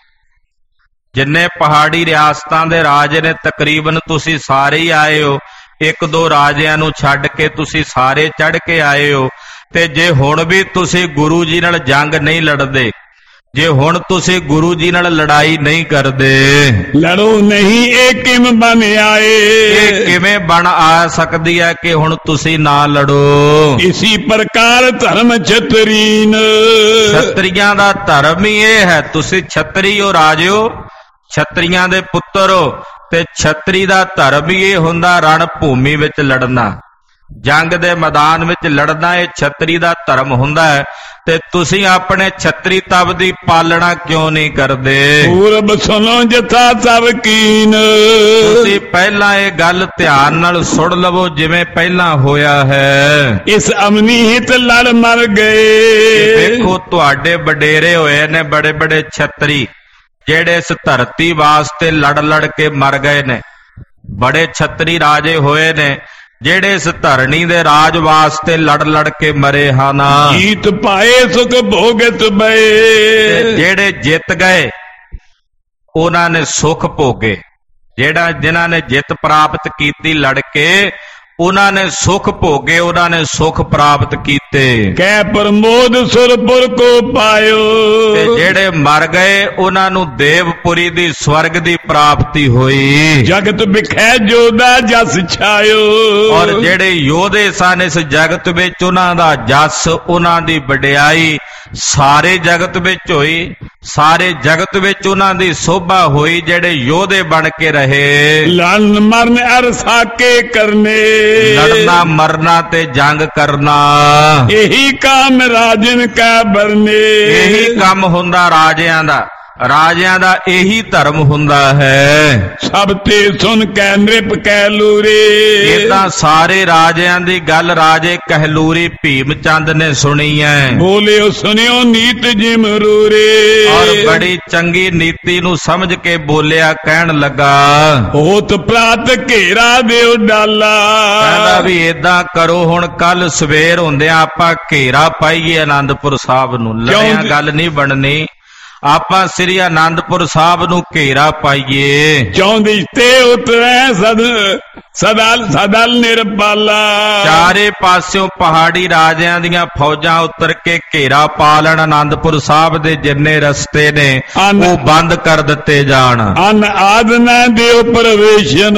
ਜਿੰਨੇ ਪਹਾੜੀ ਰਿਆਸਤਾਂ ਦੇ ਰਾਜੇ ਨੇ ਤਕਰੀਬਨ ਤੁਸੀਂ ਸਾਰੇ ਹੀ ਆਏ ਹੋ, ਇੱਕ ਦੋ ਰਾਜਿਆਂ ਨੂੰ ਛੱਡ ਕੇ ਤੁਸੀਂ ਸਾਰੇ ਚੜ ਕੇ ਆਏ ਹੋ। ਤੇ ਜੇ ਹੁਣ ਵੀ ਤੁਸੀਂ ਗੁਰੂ ਜੀ ਨਾਲ ਜੰਗ ਨਹੀਂ ਲੜਦੇ, ਜੇ ਹੁਣ ਤੁਸੀਂ ਗੁਰੂ ਜੀ ਨਾਲ ਲੜਾਈ ਨਹੀਂ ਕਰਦੇ, ਲੜੋ ਨਹੀਂ ਇਹ ਕਿਮ ਬਨ ਆਏ। ਇਹ ਕਿਵੇਂ ਬਣ ਆ ਸਕਦੀ ਹੈ ਕਿ ਹੁਣ ਤੁਸੀਂ ਨਾ ਲੜੋ। ਇਸੀ ਪ੍ਰਕਾਰ ਧਰਮ ਛਤਰੀਨ, ਛਤਰੀਆਂ ਦਾ ਧਰਮ ਹੀ ਇਹ ਹੈ। ਤੁਸੀਂ ਛਤਰੀ ਹੋ ਰਾਜਿਓ, ਛਤਰੀਆਂ ਦੇ ਪੁੱਤਰ ਹੋ, ਤੇ ਛਤਰੀ ਦਾ ਧਰਮ ਹੀ ਇਹ ਹੁੰਦਾ ਰਣ ਭੂਮੀ ਵਿੱਚ ਲੜਨਾ, ਜੰਗ ਦੇ ਮੈਦਾਨ ਵਿੱਚ ਲੜਨਾ। ਇਹ ਛਤਰੀ ਦਾ ਧਰਮ ਹੁੰਦਾ ਹੈ। ਤੇ ਤੁਸੀਂ ਆਪਣੇ ਛਤਰੀ ਤਵ ਦੀ ਪਾਲਣਾ ਕਿਉਂ ਨਹੀਂ ਕਰਦੇ? ਪੂਰਬ ਸੁਣੋ ਜਥਾ ਸਭ ਕੀਨ, ਤੁਸੀਂ ਪਹਿਲਾਂ ਇਹ ਗੱਲ ਧਿਆਨ ਨਾਲ ਸੁਣ ਲਵੋ ਜਿਵੇਂ ਪਹਿਲਾਂ ਹੋਇਆ ਹੈ। ਇਸ ਅਮਨੀ ਹਿਤ ਲੜ ਮਰ ਗਏ। ਵੇਖੋ ਤੁਹਾਡੇ ਵਡੇਰੇ ਹੋਏ ਨੇ ਬੜੇ ਬੜੇ ਛਤਰੀ, ਜਿਹੜੇ ਇਸ ਧਰਤੀ ਵਾਸਤੇ ਲੜ ਲੜ ਕੇ ਮਰ ਗਏ ਨੇ। ਬੜੇ ਛਤਰੀ ਰਾਜੇ ਹੋਏ ਨੇ ਜਿਹੜੇ ਇਸ ਧਰਣੀ ਦੇ ਰਾਜ ਵਾਸਤੇ ਲੜ ਲੜ ਕੇ ਮਰੇ ਹਨ। ਜੀਤ ਪਾਏ ਸੁਖ ਭੋਗਤ ਬਏ, ਜਿਹੜੇ ਜਿੱਤ ਗਏ ਉਹਨਾਂ ਨੇ ਸੁਖ ਭੋਗੇ। ਜਿਹੜਾ ਜਿਨ੍ਹਾਂ ਨੇ ਜਿੱਤ ਪ੍ਰਾਪਤ ਕੀਤੀ ਲੜ ਕੇ, ਉਹਨਾਂ ਨੇ ਸੁਖ ਭੋਗੇ, ਉਹਨਾਂ ਨੇ ਸੁਖ ਪ੍ਰਾਪਤ ਕੀਤੇ। ਕਹਿ ਪ੍ਰਮੋਦ ਸੁਰਪੁਰ ਕੋ ਪਾਇਓ, ਤੇ ਜਿਹੜੇ ਮਰ ਗਏ ਉਹਨਾਂ ਨੂੰ ਦੇਵਪੁਰੀ ਦੀ ਸਵਰਗ ਦੀ ਪ੍ਰਾਪਤੀ ਹੋਈ। ਜਗਤ ਵਿਖੈ ਜੋਦਾ ਜਸ ਛਾਇਓ, ਔਰ ਜਿਹੜੇ ਯੋਧੇ ਸਨ ਇਸ ਜਗਤ ਵਿੱਚ, ਉਹਨਾਂ ਦਾ ਜਸ, ਉਹਨਾਂ ਦੀ ਵਡਿਆਈ ਸਾਰੇ ਜਗਤ ਵਿੱਚ ਹੋਈ। ਸਾਰੇ ਜਗਤ ਵਿੱਚ ਉਹਨਾਂ ਦੀ ਸੋਭਾ ਹੋਈ ਜਿਹੜੇ ਯੋਧੇ ਬਣ ਕੇ ਰਹੇ। ਲੜਨ ਮਰਨ ਅਰ ਸਾਕੇ ਕਰਨੇ, ਲੜਨਾ ਮਰਨਾ ਤੇ ਜੰਗ ਕਰਨਾ, ਇਹੀ ਕੰਮ ਰਾਜਨ ਕਾ ਬਰਨੇ। ਇਹੀ ਕੰਮ ਹੁੰਦਾ ਰਾਜਿਆਂ ਦਾ, ਰਾਜਿਆਂ ਦਾ ਇਹੀ ਧਰਮ ਹੁੰਦਾ ਹੈ। ਸਭ ਤੇ ਸੁਣ ਕੈ ਨ੍ਰਿਪ ਕਹਿਲੂਰੀ, ਏਦਾਂ ਸਾਰੇ ਰਾਜਿਆਂ ਦੀ ਗੱਲ ਰਾਜੇ ਕਹਿਲੂਰੀ ਭੀਮ ਚੰਦ ਨੇ ਸੁਣੀ ਹੈ। ਬੋਲਿਓ ਸੁਣਿਓ ਨੀਤ ਜਿਮਰੂਰੇ, ਔਰ ਬੜੀ ਚੰਗੀ ਨੀਤੀ ਨੂੰ ਸਮਝ ਕੇ ਬੋਲਿਆ। ਕਹਿਣ ਲੱਗਾ ਹੋਤ ਪ੍ਰਾਤ ਘੇਰਾ ਦਿਓ ਡਾਲਾ, ਕਹਿੰਦਾ ਵੀ ਏਦਾਂ ਕਰੋ, ਹੁਣ ਕੱਲ ਸਵੇਰ ਹੁੰਦਿਆਂ ਆਪਾਂ ਘੇਰਾ ਪਾਈਏ ਆਨੰਦਪੁਰ ਸਾਹਿਬ ਨੂੰ। ਲੜਿਆਂ ਗੱਲ ਨਹੀਂ ਬਣਨੀ, ਆਪਾਂ ਸ੍ਰੀ ਆਨੰਦਪੁਰ ਸਾਹਿਬ ਨੂੰ ਘੇਰਾ ਪਾਈਏ। ਚੌਂਦੀ ਤੇ ਉਤਰੈ ਸਦ ਸਦਲ ਸਦਲ ਨਿਰਪਾਲਾ, ਚਾਰੇ ਪਾਸਿਓਂ ਪਹਾੜੀ ਰਾਜਿਆਂ ਦੀਆਂ ਫੌਜਾਂ ਉਤਰ ਕੇ ਘੇਰਾ ਪਾ ਲੈਣ। ਆਨੰਦਪੁਰ ਸਾਹਿਬ ਦੇ ਜਿੰਨੇ ਰਸਤੇ ਨੇ ਉਹ ਬੰਦ ਕਰ ਦਿੱਤੇ ਜਾਣ। ਅਨ ਆਦ ਨਾ ਦਿਓ ਪ੍ਰਵੇਸ਼ਨ,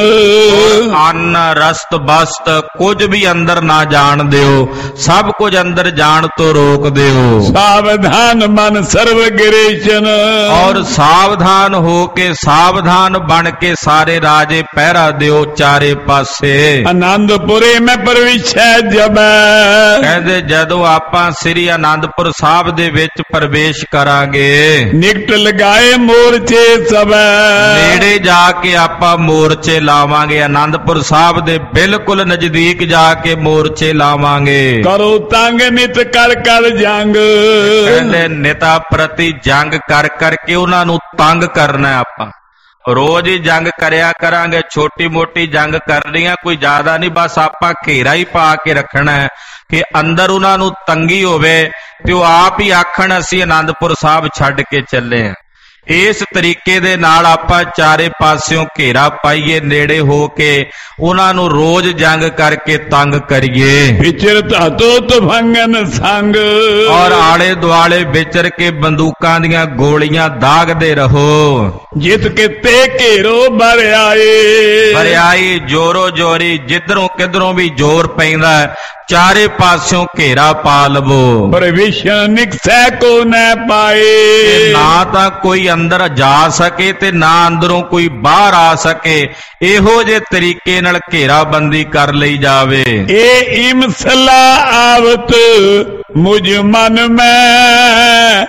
ਅੰਨ ਰਸਤ ਬਸਤ ਕੁਝ ਵੀ ਅੰਦਰ ਨਾ ਜਾਣ ਦਿਓ, ਸਭ ਕੁਝ ਅੰਦਰ ਜਾਣ ਤੋਂ ਰੋਕ ਦਿਓ। ਸਾਵਧਾਨ ਮਨ ਸਰਵ ਗਿਰੇਸ਼ਨ, ਔਰ ਸਾਵਧਾਨ ਹੋ ਕੇ, ਸਾਵਧਾਨ ਬਣ ਕੇ ਸਾਰੇ ਰਾਜੇ ਪਹਿਰਾ ਦਿਓ ਚਾਰੇ ਪਾਸੇ। ਆਨੰਦਪੁਰੇ ਮੈਂ ਪ੍ਰਵੇਸ਼ੈ ਜਬੈ, ਕਹਿੰਦੇ ਜਦੋਂ ਆਪਾਂ ਸ੍ਰੀ ਆਨੰਦਪੁਰ ਸਾਹਿਬ ਦੇ ਵਿੱਚ ਪ੍ਰਵੇਸ਼ ਕਰਾਂਗੇ, ਨਿਕਟ ਲਗਾਏ ਮੋਰਚੇ ਸਭੈ, ਨੇੜੇ ਜਾ ਕੇ ਆਪਾਂ ਮੋਰਚੇ ਲਾਵਾਂਗੇ। ਆਨੰਦਪੁਰ ਸਾਹਿਬ ਦੇ ਬਿਲਕੁਲ ਨਜ਼ਦੀਕ ਜਾ ਕੇ ਮੋਰਚੇ ਲਾਵਾਂਗੇ। ਕਰੋ ਤੰਗ ਨਿਤ ਕਰ ਕਰ ਜੰਗ, ਕਹਿੰਦੇ ਨਿਤਾ ਪ੍ਰਤੀ ਜੰਗ ਕਰ ਕਰਕੇ ਉਹਨਾਂ ਨੂੰ ਤੰਗ ਕਰਨਾ। ਆਪਾਂ ਰੋਜ਼ ਹੀ ਜੰਗ ਕਰਿਆ ਕਰਾਂਗੇ, ਛੋਟੀ ਮੋਟੀ ਜੰਗ ਕਰਨੀ ਆ, ਕੋਈ ਜ਼ਿਆਦਾ ਨਹੀਂ। ਬਸ ਆਪਾਂ ਘੇਰਾ ਹੀ ਪਾ ਕੇ ਰੱਖਣਾ ਹੈ ਕਿ ਅੰਦਰ ਉਹਨਾਂ ਨੂੰ ਤੰਗੀ ਹੋਵੇ ਤੇ ਉਹ ਆਪ ਹੀ ਆਖਣ ਅਸੀਂ ਆਨੰਦਪੁਰ ਸਾਹਿਬ ਛੱਡ ਕੇ ਚੱਲੇ ਆ। ਇਸ ਤਰੀਕੇ ਦੇ ਨਾਲ ਆਪਾਂ ਚਾਰੇ ਪਾਸਿਓਂ ਘੇਰਾ ਪਾਈਏ, ਨੇੜੇ ਹੋ ਕੇ ਉਹਨਾਂ ਨੂੰ ਰੋਜ਼ ਜੰਗ ਕਰਕੇ ਤੰਗ ਕਰੀਏ। ਵਿਚਰ ਧਾਤੋ ਤਫੰਗਨ ਸੰਗ, ਔਰ ਆਲੇ ਦੁਆਲੇ ਵਿਚਰ ਕੇ ਬੰਦੂਕਾਂ ਦੀਆਂ ਗੋਲੀਆਂ ਦਾਗਦੇ ਰਹੋ। ਜਿੱਤ ਕੇ ਤੇ ਘੇਰੋ ਬਰਿਆਏ, ਬਰਿਆਈ ਜੋਰੋ ਜੋਰੀ, ਜਿੱਧਰੋਂ ਕਿਧਰੋਂ ਵੀ ਜ਼ੋਰ ਪੈਂਦਾ ਚਾਰੇ ਪਾਸਿਓਂ ਘੇਰਾ ਪਾ ਲਵੋ। ਪ੍ਰਵੇਸ਼ਨ ਨਿਕਸੈ ਕੋ ਨ ਪਾਏ, ਨਾ ਤਾਂ ਕੋਈ ਅੰਦਰ ਜਾ ਸਕੇ ਤੇ ਨਾ ਅੰਦਰੋਂ ਕੋਈ ਬਾਹਰ ਆ ਸਕੇ। ਇਹੋ ਜੇ ਤਰੀਕੇ ਨਾਲ ਘੇਰਾਬੰਦੀ ਕਰ ਲਈ ਜਾਵੇ। ਇਹ ਇਮਸਲਾ ਆਵਤ ਮੁਝ ਮਨ ਮੈਂ,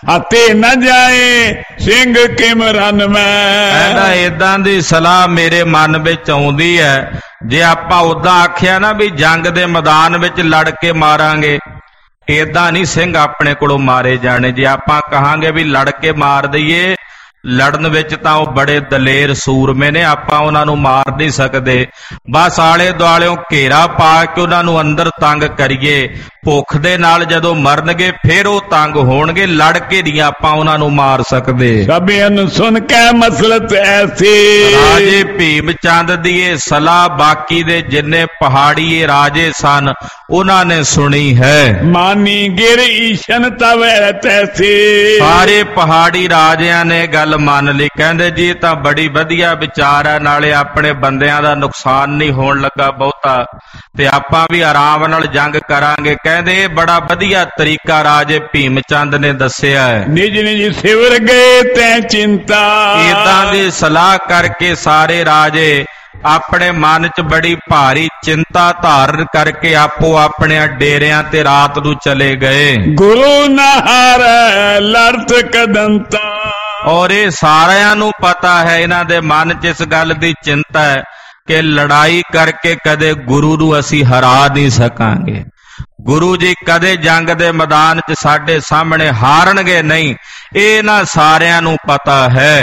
हते न जाए सिंह किमरन में। इदां दी सलाह मेरे मन विच आउंदी है, जे आपां उदां आखिया ना भी जंग दे मैदान विच लड़ के मारांगे, इदां नहीं सिंह अपने कोलों मारे जाने। जे आपां कहांगे भी लड़ के मार दईए, लड़न विच तां ओह बड़े दलेर सूरमे ने, आपां उन्हां नूं मार नहीं सकदे। बस आले दुआलिओं घेरा पा के उन्हां नूं अंदर तंग करिए, भुख दे नाल जदों मरनगे फिर वो तंग होणगे, लड़ के नहीं आपां उन्हां नूं मार सकदे। सभियन सुन के मसलत ऐसी, राजे भीम चंद दी सलाह बाकी दे जिन्ने पहाड़ी राजे सन उन्हां ने सुनी है। मानी गिर ईशन तवे तैसी, सारे पहाड़ी राजियां ने गल मान ली। कहंदे जी तां बड़ी वधिया विचार है, नाले अपने बंदियां दा नुकसान नहीं होण लगा बहुता, ते आपां भी आराम नाल जंग करांगे। कहंदे बड़ा वधिया तरीका राजे भीम चंद ने दस्सिया है। निज निज सिवर गए तै चिंता, इदां दी सलाह करके सारे राजे अपने मन च बड़ी भारी चिंता धारण करके आपो अपने डेरियां ते रात नूं चले गए। गुरु नहार लड़त कदंता, और ये सारिਆਂ ਨੂੰ पता है, इन्हां दे मन च इस गल दी चिंता है कि लड़ाई करके कदे गुरु नूं असीं हरा नहीं सकांगे। गुरु जी कदे जंग दे मैदान च साडे सामने हारनगे नहीं, ये ना सारिਆਂ ਨੂੰ पता है।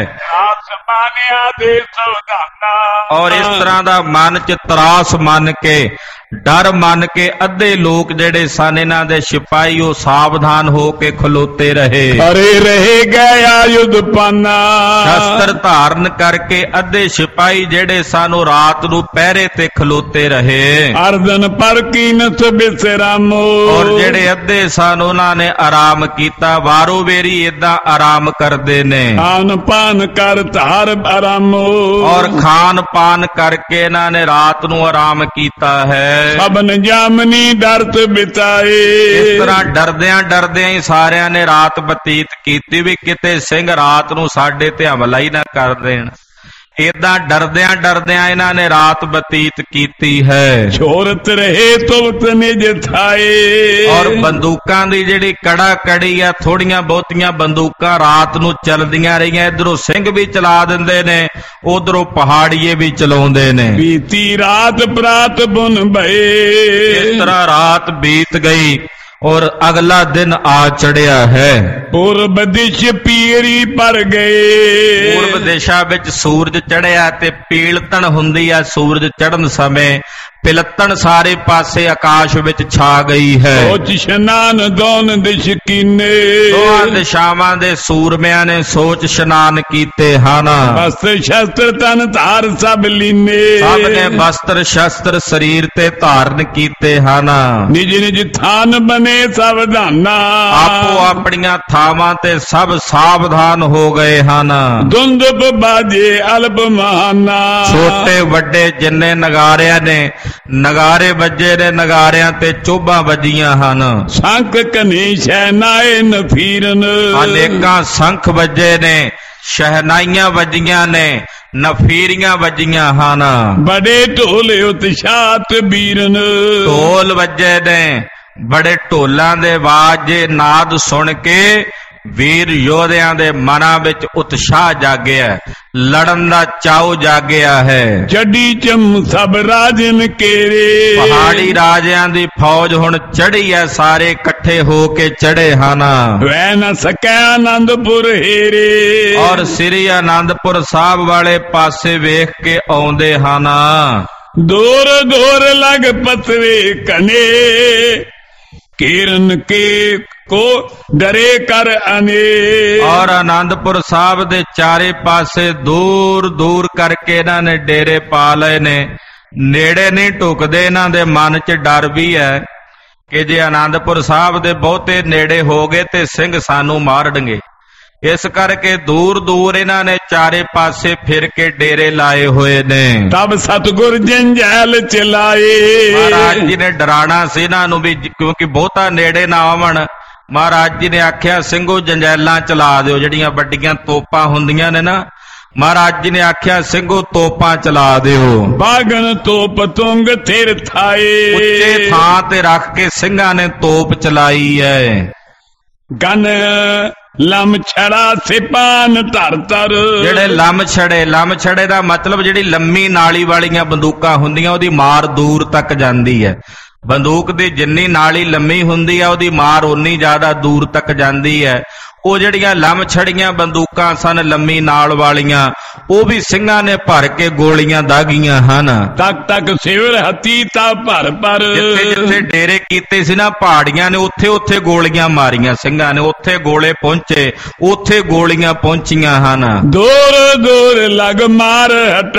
और इस तरह दा मन च त्रास मन के डर मन के अद्धे लोग जेड़े सन इन्हां दे सिपाही वो सावधान हो के खलोते रहे। अरे रहे गए आयुध पाना, शस्त्र धारण करके अद्धे सिपाही जेड़े सन वो रात नूं पहरे ते खलोते रहे। अर्दन पर कीनत बिसरामो, और जेड़े अद्धे सन उन्हां ने आराम कीता। वारो वेरी इदां आराम करदे ने, खान पान कर तार आरामो, और खान पान करके इन्हां ने रात नूं आराम कीता है। सबन जामनी डरत बिताए, इस तरह डरदियां डरदियां ही सारियां ने रात बतीत कीती भी किते सिंह रात नूं साडे ते हमला ही ना कर देण। इदां डरदियां डरदियां इन्हां ने रात बतीत कीती है। छोरत रहे तुलत निज थाए, और बंदूकां दी जिहड़ी कड़ा कड़ी आ, थोड़ियां बहुतियां बंदूकां रात नूं चलदियां रहियां। इधरों सिंह भी चला दिंदे ने, उधरों पहाड़ीए भी चलाउंदे ने। बीती रात प्रात बुन भए, इस तरह रात बीत गई और अगला दिन आ चढ़िया है। पूर्व दिश पीरी पर गए, पूर्व दिशा विच सूरज चढ़िया ते पीलतन हुंदी आ। सूरज चढ़न समय पिलतन सारे पासे आकाश विच छा गई है। सोच स्नान दोन दिश कीने, दोहां दिशावां दे सूरमियां ने सोच स्नान कीते ਹਨ। वस्त्र शस्त्र तन धार सब लीने, सब ने वस्त्र शस्त्र शरीर ते धारण कीते ਹਨ। निज निज थान बने सावधाना, आपो अपनियां थावां ते सब सावधान हो गए ਹਨ। धुंधप बाजे अल्प महाना, छोटे वड्डे जिन्ने नगारियां ने नगारे वजे ने, नगारियां ते चोभां वजियां ਹਨ। शंख कनी शहनाए नफीरन, अनेकां शंख वजे ने, शहनाइयां वजियां ने, नफीरियां वजियां ਹਨ। बड़े ढोल उत्सात बीरन, ढोल वजे ने, बड़े ढोलां दे वाजे नाद सुन के वीर योधियां दे मनां विच उत्साह जागिया, लड़न दा चाउ जागिया है। चढ़ी चम सब राजन केरे, पहाड़ी राजियां दी फौज हुण चढ़ी है, सारे इकट्ठे हो के चढ़े ਹਨ। वै न सकै आनंदपुर हेरे, और श्री आनंदपुर साहब वाले पासे वेख के आउंदे ਹਨ। दूर दूर लग पतरे कने, किरण के को डरे कर अने, और आनंदपुर साहब दे चारे पासे दूर दूर करके इन्हां ने डेरे पा लए ने। नेड़े नहीं ढुकदे, इन्हां दे मन च डर भी है कि जे आनंदपुर साहब दे बहुते नेड़े हो गए ते सिंह सानू मारनगे। इस करके दूर दूर इन्हां ने चारे पासे फिर के डेरे लाए हुए ने। तब सतगुर जंजैल चलाए, महाराज जी ने डराना से इन्हां नूं भी, क्योंकि बहुता नेड़े ना आवन। महाराज जी ने आख्या सिंघो जंजैलां चला दिओ, जिहड़ियां वड्डियां तोपां हुंदियां ने ना। महाराज जी ने आख्या सिंघो तोपां चला दिओ। बागन तोप तुंग थिर थाए, उच्चे थां ते रख के सिंघां ने तोप चलाई है। गन ਲਮ ਛੜਾ ਸਿਪਾਨ ਧਰ ਧਰ। ਜਿਹੜੇ ਲਮ ਛੜੇ, ਲਮ ਛੜੇ ਦਾ ਮਤਲਬ ਜਿਹੜੀ ਲੰਮੀ ਨਾਲੀ ਵਾਲੀਆਂ ਬੰਦੂਕਾਂ ਹੁੰਦੀਆਂ ਉਹਦੀ ਮਾਰ ਦੂਰ ਤੱਕ ਜਾਂਦੀ ਹੈ। ਬੰਦੂਕ ਦੀ ਜਿੰਨੀ ਨਾਲੀ ਲੰਮੀ ਹੁੰਦੀ ਆ ਉਹਦੀ ਮਾਰ ਓਨੀ ਜ਼ਿਆਦਾ ਦੂਰ ਤੱਕ ਜਾਂਦੀ ਹੈ। ਉਹ ਜਿਹੜੀਆਂ ਲੰਮ ਛੜੀਆਂ ਬੰਦੂਕਾਂ ਸਨ ਲੰਮੀ ਨਾਲ ਵਾਲੀਆਂ, ਉਹ ਵੀ ਸਿੰਘਾਂ ਨੇ ਭਰ ਕੇ ਗੋਲੀਆਂ ਦਾਗੀਆਂ ਹਨ। ਤੱਕ ਤੱਕ ਸਿਵਰ ਹੱਤੀ ਤਾ ਭਰ ਭਰ। ਜਿੱਥੇ ਜਿੱਥੇ ਡੇਰੇ ਕੀਤੇ ਸੀ ਨਾ ਪਹਾੜੀਆਂ ਨੇ, ਉੱਥੇ ਉੱਥੇ ਗੋਲੀਆਂ ਮਾਰੀਆਂ ਸਿੰਘਾਂ ਨੇ। ਉੱਥੇ ਗੋਲੇ ਪਹੁੰਚੇ, ਉੱਥੇ ਗੋਲੀਆਂ ਪਹੁੰਚੀਆਂ ਹਨ। ਦੂਰ ਦੂਰ ਲਗ ਮਾਰ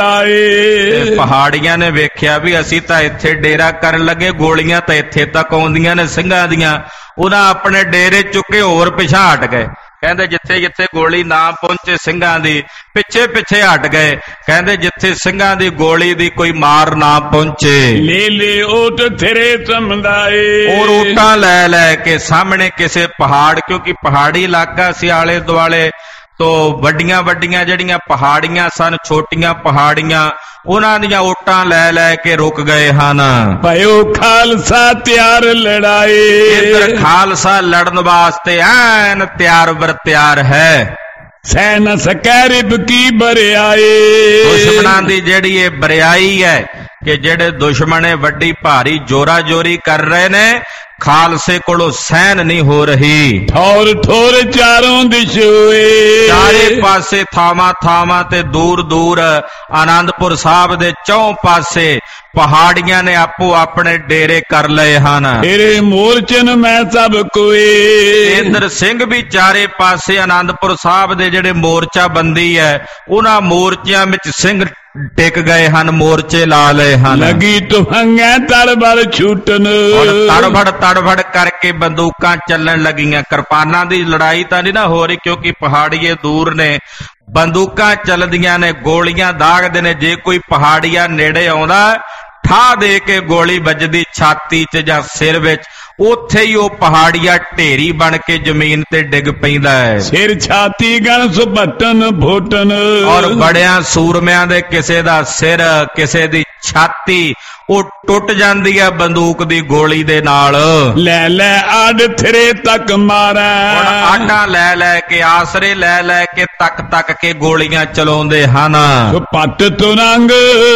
ਹਟਾਏ। ਪਹਾੜੀਆਂ ਨੇ ਵੇਖਿਆ ਵੀ ਅਸੀਂ ਤਾਂ ਇੱਥੇ ਡੇਰਾ ਕਰਨ ਲੱਗੇ, ਗੋਲੀਆਂ ਤਾਂ ਇੱਥੇ ਤੱਕ ਆਉਂਦੀਆਂ ਨੇ ਸਿੰਘਾਂ ਦੀਆਂ। ਉਹਨਾਂ ਆਪਣੇ ਡੇਰੇ ਚੁੱਕੇ ਹੋਰ ਪਿਛਾਂ ਹਟ ਗਏ। ਕਹਿੰਦੇ ਜਿੱਥੇ ਜਿੱਥੇ ਗੋਲੀ ਨਾ ਪਹੁੰਚੇ ਸਿੰਘਾਂ ਦੀ, ਪਿੱਛੇ ਪਿੱਛੇ ਹਟ ਗਏ। ਕਹਿੰਦੇ ਜਿੱਥੇ ਸਿੰਘਾਂ ਦੀ ਗੋਲੀ ਦੀ ਕੋਈ ਮਾਰ ਨਾ ਪਹੁੰਚੇ, ਲੈ ਲੈ ਓਟ ਥਰੇ ਸਮਦਾਏ। ਉਹ ਓਟਾਂ ਲੈ ਲੈ ਕੇ ਸਾਹਮਣੇ ਕਿਸੇ ਪਹਾੜ, ਕਿਉਂਕਿ ਪਹਾੜੀ ਇਲਾਕਾ ਸੀ ਆਲੇ ਦੁਆਲੇ ਤੋਂ ਵੱਡੀਆਂ ਵੱਡੀਆਂ ਜਿਹੜੀਆਂ ਪਹਾੜੀਆਂ ਸਨ, ਛੋਟੀਆਂ ਪਹਾੜੀਆਂ, ਉਹਨਾਂ ਦੀਆਂ ਓਟਾਂ ਲੈ ਲੈ ਕੇ ਰੁਕ ਗਏ ਹਨ। ਭਇਓ ਖਾਲਸਾ ਤਿਆਰ ਲੜਾਈ। ਇੱਧਰ ਖਾਲਸਾ ਲੜਨ ਵਾਸਤੇ ਐਨ ਤਿਆਰ ਬਰ ਤਿਆਰ ਹੈ। ਸੈਨ ਸਕੈਰਿਬ ਕੀ ਬਰਿਆਈ। ਦੁਸ਼ਮਣਾਂ ਦੀ ਜਿਹੜੀ ਇਹ ਬਰਿਆਈ ਹੈ ਕਿ ਜਿਹੜੇ ਦੁਸ਼ਮਣ ਵੱਡੀ ਭਾਰੀ ਜੋਰਾ ਜੋਰੀ ਕਰ ਰਹੇ ਨੇ, ਖਾਲਸੇ ਕੋਲੋਂ ਸਹਿਨ ਨਹੀਂ ਹੋ ਰਹੀ। ਠੌਰ ਠੌਰ ਚਾਰੋਂ ਦਿਸ਼ੋਏ। ਚਾਰੇ ਪਾਸੇ ਥਾਵਾਂ ਥਾਵਾਂ ਤੇ ਦੂਰ ਦੂਰ ਆਨੰਦਪੁਰ ਸਾਹਿਬ ਦੇ ਚੌਂ ਪਾਸੇ ਪਹਾੜੀਆਂ ਨੇ ਆਪੋ ਆਪਣੇ ਡੇਰੇ ਕਰ ਲਏ ਹਨ। ਤੇਰੇ ਮੋਰਚਨ ਮੈਂ ਸਭ ਕੋਈ। ਇੰਦਰ ਸਿੰਘ ਵੀ ਚਾਰੇ ਪਾਸੇ ਆਨੰਦਪੁਰ ਸਾਹਿਬ ਦੇ ਜਿਹੜੇ ਮੋਰਚਾ ਬੰਦੀ ਹੈ, ਉਹਨਾਂ ਮੋਰਚਿਆਂ ਵਿੱਚ ਸਿੰਘ ਟਿਕ ਗਏ ਹਨ, ਮੋਰਚੇ ਲਾ ਲਏ ਹਨ। ਲੱਗੀ ਤੁਹੰਗਾਂ ਤੜਬੜ ਛੂਟਨ। ਤੜਫੜ ਤੜਫੜ ਕਰਕੇ ਬੰਦੂਕਾਂ ਚੱਲਣ ਲੱਗੀਆਂ। ਕਿਰਪਾਨਾਂ ਦੀ ਲੜਾਈ ਤਾਂ ਨਹੀਂ ਨਾ ਹੋ ਰਹੀ, ਕਿਉਂਕਿ ਪਹਾੜੀਏ ਦੂਰ ਨੇ। ਬੰਦੂਕਾਂ ਚੱਲਦੀਆਂ ਨੇ, ਗੋਲੀਆਂ ਦਾਗਦੇ ਨੇ। ਜੇ ਕੋਈ ਪਹਾੜੀਆ ਨੇੜੇ ਆਉਂਦਾ, ਠਾਹ ਦੇ ਕੇ ਗੋਲੀ ਵੱਜਦੀ ਛਾਤੀ 'ਚ ਜਾਂ ਸਿਰ ਵਿੱਚ, ਉੱਥੇ ਹੀ ਉਹ ਪਹਾੜੀਆ ਢੇਰੀ ਬਣ ਕੇ ਜ਼ਮੀਨ ਤੇ ਡਿੱਗ ਪੈਂਦਾ ਹੈ। ਸਿਰ ਛਾਤੀ ਗਣ ਸੁਭਟਨ ਫੋਟਨ। ਔਰ ਬੜਿਆਂ ਸੂਰਮਿਆਂ ਦੇ ਕਿਸੇ ਦਾ ਸਿਰ, ਕਿਸੇ ਦੀ ਛਾਤੀ ਉਹ ਟੁੱਟ ਜਾਂਦੀ ਹੈ ਬੰਦੂਕ ਦੀ ਗੋਲੀ ਦੇ ਨਾਲ। ਲੈ ਲੈ ਆੜ ਥਰੇ ਤੱਕ ਮਾਰਾ। ਆਟਾ ਲੈ ਲੈ ਕੇ, ਆਸਰੇ ਲੈ ਲੈ ਕੇ, ਤੱਕ ਤੱਕ ਕੇ ਗੋਲੀਆਂ ਚਲਾਉਂਦੇ ਹਨ। ਪੱਟ ਤੁਰੰਗ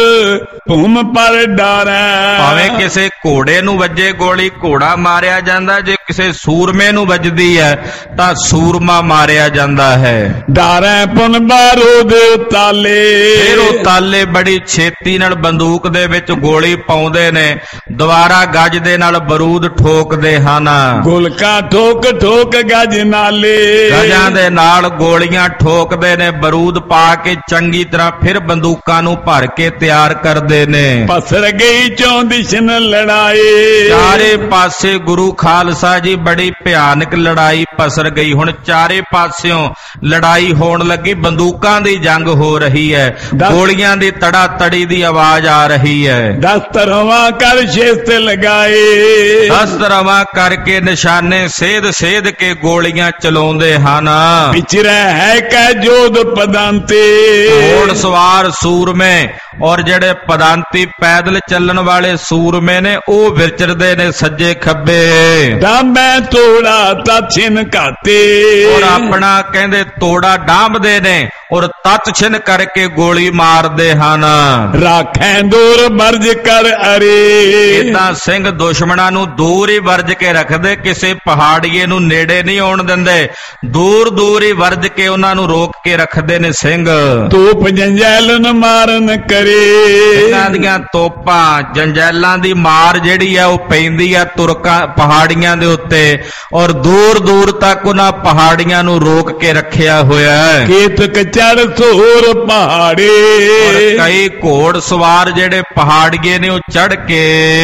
ਭੂਮ ਪਰ ਡਾਰਾ। ਭਾਵੇਂ ਕਿਸੇ ਘੋੜੇ ਨੂੰ ਵੱਜੇ ਗੋਲੀ, ਘੋੜਾ ਮਾਰਿਆ ਜਾਂਦਾ। ਜੇ ਕਿਸੇ ਸੂਰਮੇ ਨੂੰ ਵੱਜਦੀ ਹੈ ਤਾਂ ਸੂਰਮਾ ਮਾਰਿਆ ਜਾਂਦਾ ਹੈ। ਡਾਰਾ ਪੁਨ ਬਾਰੂਦ ਤਾਲੇ। ਫਿਰ ਉਹ ਤਾਲੇ ਬੜੀ ਛੇਤੀ ਨਾਲ ਬੰਦੂਕ ਦੇ ਵਿੱਚ ਗੋਲੀ ਪਾਉਂਦੇ ਨੇ, ਦੁਬਾਰਾ ਗੱਜ ਦੇ ਨਾਲ ਬਰੂਦ ਠੋਕਦੇ ਹਨ। ਗੁਲਕਾ ਠੋਕ ਠੋਕ ਗੱਜ ਨਾਲੇ। ਗੱਜਾਂ ਦੇ ਨਾਲ ਗੋਲੀਆਂ ਠੋਕਦੇ ਨੇ, ਬਰੂਦ ਪਾ ਕੇ ਚੰਗੀ ਤਰ੍ਹਾਂ ਫਿਰ ਬੰਦੂਕਾਂ ਨੂੰ ਭਰ ਕੇ ਤਿਆਰ ਕਰਦੇ ਨੇ। ਪਸਰ ਗਈ ਚੌਂਦਿਸ਼ਨ ਲੜਾਈ। ਚਾਰੇ ਪਾਸੇ ਗੁਰੂ ਖਾਲਸਾ ਜੀ ਬੜੀ ਭਿਆਨਕ ਲੜਾਈ ਪਸਰ ਗਈ। ਹੁਣ ਚਾਰੇ ਪਾਸਿਓਂ ਲੜਾਈ ਹੋਣ ਲੱਗੀ, ਬੰਦੂਕਾਂ ਦੀ ਜੰਗ ਹੋ ਰਹੀ ਹੈ, ਗੋਲੀਆਂ ਦੀ ਤੜਾ ਤੜੀ ਦੀ ਆਵਾਜ਼ ਆ ਰਹੀ ਹੈ। ਦਸਤਰਵਾ ਕਰ ਸ਼ੇਸਤ ਲਗਾਏ। ਦਸਤਰਵਾ ਕਰਕੇ ਨਿਸ਼ਾਨੇ ਸੇਧ ਸੇਧ ਕੇ ਗੋਲੀਆਂ ਚਲਾਉਂਦੇ ਹਨ। ਵਿਚਰੈ ਹੈ ਕੈ ਜੋਧ ਪਦਾਂਤੇ। ਘੋੜ ਸਵਾਰ ਸੂਰਮੇ ਔਰ ਜਿਹੜੇ ਪਦਾਂਤੀ ਪੈਦਲ ਚੱਲਣ ਵਾਲੇ ਸੂਰਮੇ ਨੇ, ਉਹ ਵਿਚਰਦੇ ਨੇ ਸੱਜੇ ਖੱਬੇ। ਡਾਂਬੈ ਤੋੜਾ ਤਤ ਛਿਨ ਘਾਤੇ। ਔਰ ਆਪਣਾ ਕਹਿੰਦੇ ਤੋੜਾ ਡਾਂਬਦੇ ਨੇ ਔਰ ਤਤ ਛਿਨ ਕਰਕੇ ਗੋਲੀ ਮਾਰਦੇ ਹਨ। ਰਾਖੈ ਦੂਰ ਵਰਜ ਕਰ ਅਰੇ। ਇਦਾਂ ਸਿੰਘ ਦੁਸ਼ਮਣਾਂ ਨੂੰ ਦੂਰ ਹੀ ਵਰਜ ਕੇ ਰੱਖਦੇ, ਕਿਸੇ ਪਹਾੜੀਏ ਨੂੰ ਨੇੜੇ ਨਹੀਂ ਆਉਣ ਦਿੰਦੇ। ਦੂਰ ਦੂਰ ਹੀ ਵਰਜ ਕੇ ਉਹਨਾਂ ਨੂੰ ਰੋਕ ਕੇ ਰੱਖਦੇ ਨੇ ਸਿੰਘ। ਤੋਪ ਜੰਜੈਲਨ ਮਾਰਨ ਕਰੇ। ਇਹਨਾਂ ਦੀਆਂ ਤੋਪਾਂ ਜੰਜੈਲਾਂ ਦੀ ਮਾਰ ਜਿਹੜੀ ਆ ਉਹ ਪੈਂਦੀ ਆ ਤੁਰਕਾਂ ਪਹਾੜੀਆਂ ਦੇ ਉੱਤੇ, ਔਰ ਦੂਰ ਦੂਰ ਤੱਕ ਉਹਨਾਂ ਪਹਾੜੀਆਂ ਨੂੰ ਰੋਕ ਕੇ ਰੱਖਿਆ ਹੋਇਆ ਹੈ। ਕੇਤਕ ਚੜ ਸੋਰ ਪਹਾੜੇ। ਕਈ ਘੋੜ ਸਵਾਰ ਜਿਹੜੇ ਪਹਾੜੀਏ ਨੇ ਉਹ ਚੜ ਕੇ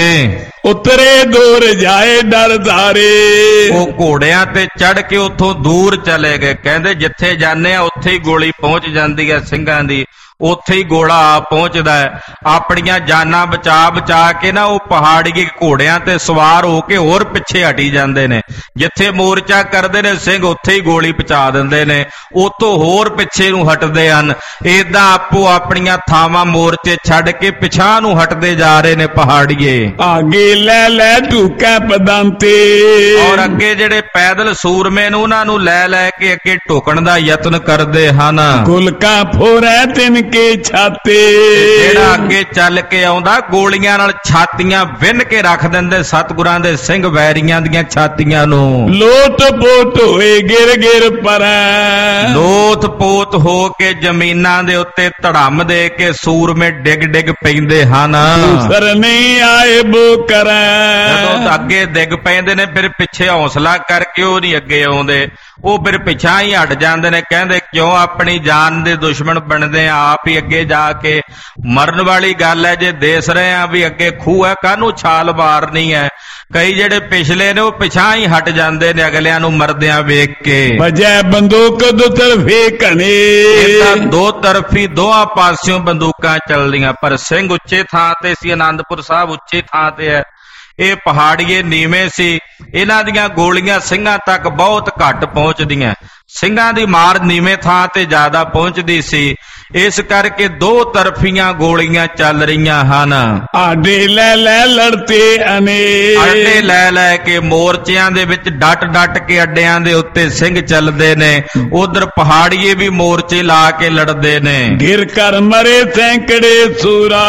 ਉਤਰੇ ਦੂਰ ਜਾਏ ਡਰ ਧਾਰੇ। ਉਹ ਘੋੜਿਆਂ ਤੇ ਚੜ ਕੇ ਉੱਥੋਂ ਦੂਰ ਚਲੇ ਗਏ। ਕਹਿੰਦੇ ਜਿੱਥੇ ਜਾਂਦੇ ਆ ਉੱਥੇ ਹੀ ਗੋਲੀ ਪਹੁੰਚ ਜਾਂਦੀ ਹੈ ਸਿੰਘਾਂ ਦੀ, ਉੱਥੇ ਹੀ ਗੋਲਾ ਆ ਪਹੁੰਚਦਾ ਹੈ। ਆਪਣੀਆਂ ਜਾਨਾਂ ਬਚਾ ਬਚਾ ਕੇ ਨਾ ਉਹ ਪਹਾੜੀਏ ਘੋੜਿਆਂ ਤੇ ਸਵਾਰ ਹੋ ਕੇ ਹੋਰ ਪਿੱਛੇ ਹਟੀ ਜਾਂਦੇ ਨੇ। ਜਿੱਥੇ ਮੋਰਚਾ ਕਰਦੇ ਨੇ ਸਿੰਘ, ਉੱਥੇ ਹੀ ਗੋਲੀ ਪਹੁੰਚਾ ਦਿੰਦੇ ਨੇ, ਉੱਥੋਂ ਹੋਰ ਪਿੱਛੇ ਨੂੰ ਹਟਦੇ ਹਨ। ਏਦਾਂ ਆਪੋ ਆਪਣੀਆਂ ਥਾਵਾਂ ਮੋਰਚੇ ਛੱਡ ਕੇ ਪਿਛਾਂ ਨੂੰ ਹਟਦੇ ਜਾ ਰਹੇ ਨੇ ਪਹਾੜੀਏ। ਆਗੇ ਲੈ ਲੈ ਢੂਕਾ ਪਦਾਂਤੇ। ਔਰ ਅੱਗੇ ਜਿਹੜੇ ਪੈਦਲ ਸੂਰਮੇ ਨੂੰ ਉਹਨਾਂ ਨੂੰ ਲੈ ਲੈ ਕੇ ਅੱਗੇ ਢੋਕਣ ਦਾ ਯਤਨ ਕਰਦੇ ਹਨ। ਗੁਲਕਾ ਫੋਰੈ ਤਿਨ ਕੇ ਛਾਤੇ। ਜਿਹੜਾ ਅੱਗੇ ਚੱਲ ਕੇ ਆਉਂਦਾ ਗੋਲੀਆਂ ਨਾਲ ਛਾਤੀਆਂ ਵਿੰਨ ਕੇ ਰੱਖ ਦਿੰਦੇ ਸਤਿਗੁਰਾਂ ਦੇ ਸਿੰਘ ਵੈਰੀਆਂ ਦੀਆਂ ਛਾਤੀਆਂ ਨੂੰ। ਲੋਟ ਪੋਟ ਹੋਏ ਗਿਰ ਗਿਰ ਪਰੈ। ਲੋਥ ਪੋਤ ਹੋ ਕੇ ਜ਼ਮੀਨਾਂ ਦੇ ਉੱਤੇ ਧੜਮ ਦੇ ਕੇ ਸੂਰਮੇ ਡਿੱਗ ਡਿੱਗ ਪੈਂਦੇ ਹਨ। ਸਰ ਨਹੀਂ ਆਏ ਬੋ ਕਰੈ। ਜਦੋਂ ਅੱਗੇ ਡਿੱਗ ਪੈਂਦੇ ਨੇ ਫਿਰ ਪਿੱਛੇ ਹੌਸਲਾ ਕਰਕੇ ਉਹ ਨਹੀਂ ਅੱਗੇ ਆਉਂਦੇ, ਉਹ ਫਿਰ ਪਿਛਾਂ ਹੀ ਹਟ ਜਾਂਦੇ ਨੇ। ਕਹਿੰਦੇ ਕਿਉਂ ਆਪਣੀ ਜਾਨ ਦੇ ਦੁਸ਼ਮਣ ਬਣਦੇ ਆ, ਆਪ ਹੀ ਅੱਗੇ ਜਾ ਕੇ ਮਰਨ ਵਾਲੀ ਗੱਲ ਹੈ। ਜੇ ਦੇਸ ਰਹੇ ਆ ਵੀ ਅੱਗੇ ਖੂਹ ਹੈ, ਕਾਹਨੂੰ ਛਾਲ ਮਾਰਨੀ ਹੈ। ਕਈ ਜਿਹੜੇ ਪਿਛਲੇ ਨੇ ਉਹ ਪਿਛਾਂ ਹੀ ਹਟ ਜਾਂਦੇ ਨੇ ਅਗਲਿਆਂ ਨੂੰ ਮਰਦਿਆਂ ਵੇਖ ਕੇ। ਵਜੈ ਬੰਦੂਕ ਦੋ ਤਰਫੇ ਘਨੇ। ਇਹ ਤਾਂ ਦੋ ਤਰਫੀ ਦੋਹਾਂ ਪਾਸਿਓਂ ਬੰਦੂਕਾਂ ਚੱਲਦੀਆਂ, ਪਰ ਸਿੰਘ ਉੱਚੇ ਥਾਂ ਤੇ ਸੀ, ਆਨੰਦਪੁਰ ਸਾਹਿਬ ਉੱਚੇ ਥਾਂ ਤੇ ਹੈ। ਇਹ ਪਹਾੜੀਏ ਨੀਵੇਂ ਸੀ, ਇਹਨਾਂ ਦੀਆਂ ਗੋਲੀਆਂ ਸਿੰਘਾਂ ਤੱਕ ਬਹੁਤ ਘੱਟ ਪਹੁੰਚਦੀਆਂ। ਸਿੰਘਾਂ ਦੀ ਮਾਰ ਨੀਵੇਂ ਥਾਂ ਤੇ ਜ਼ਿਆਦਾ ਪਹੁੰਚਦੀ ਸੀ, ਇਸ ਕਰਕੇ ਦੋ ਤਰਫੀਆਂ ਗੋਲੀਆਂ ਚੱਲ ਰਹੀਆਂ ਹਨ। ਆਡੇ ਲੈ ਲੈ ਲੜਤੇ ਅਨੇ। ਅੱਡੇ ਲੈ ਲੈ ਕੇ ਮੋਰਚਿਆਂ ਦੇ ਵਿੱਚ ਡਟ ਡਟ ਕੇ ਅੱਡਿਆਂ ਦੇ ਉੱਤੇ ਸਿੰਘ ਚੱਲਦੇ ਨੇ। ਉਧਰ ਪਹਾੜੀਏ ਵੀ ਮੋਰਚੇ ਲਾ ਕੇ ਲੜਦੇ ਨੇ। ਗਿਰ ਕਰ ਮਰੇ ਸੈਂਕੜੇ ਸੂਰਾ।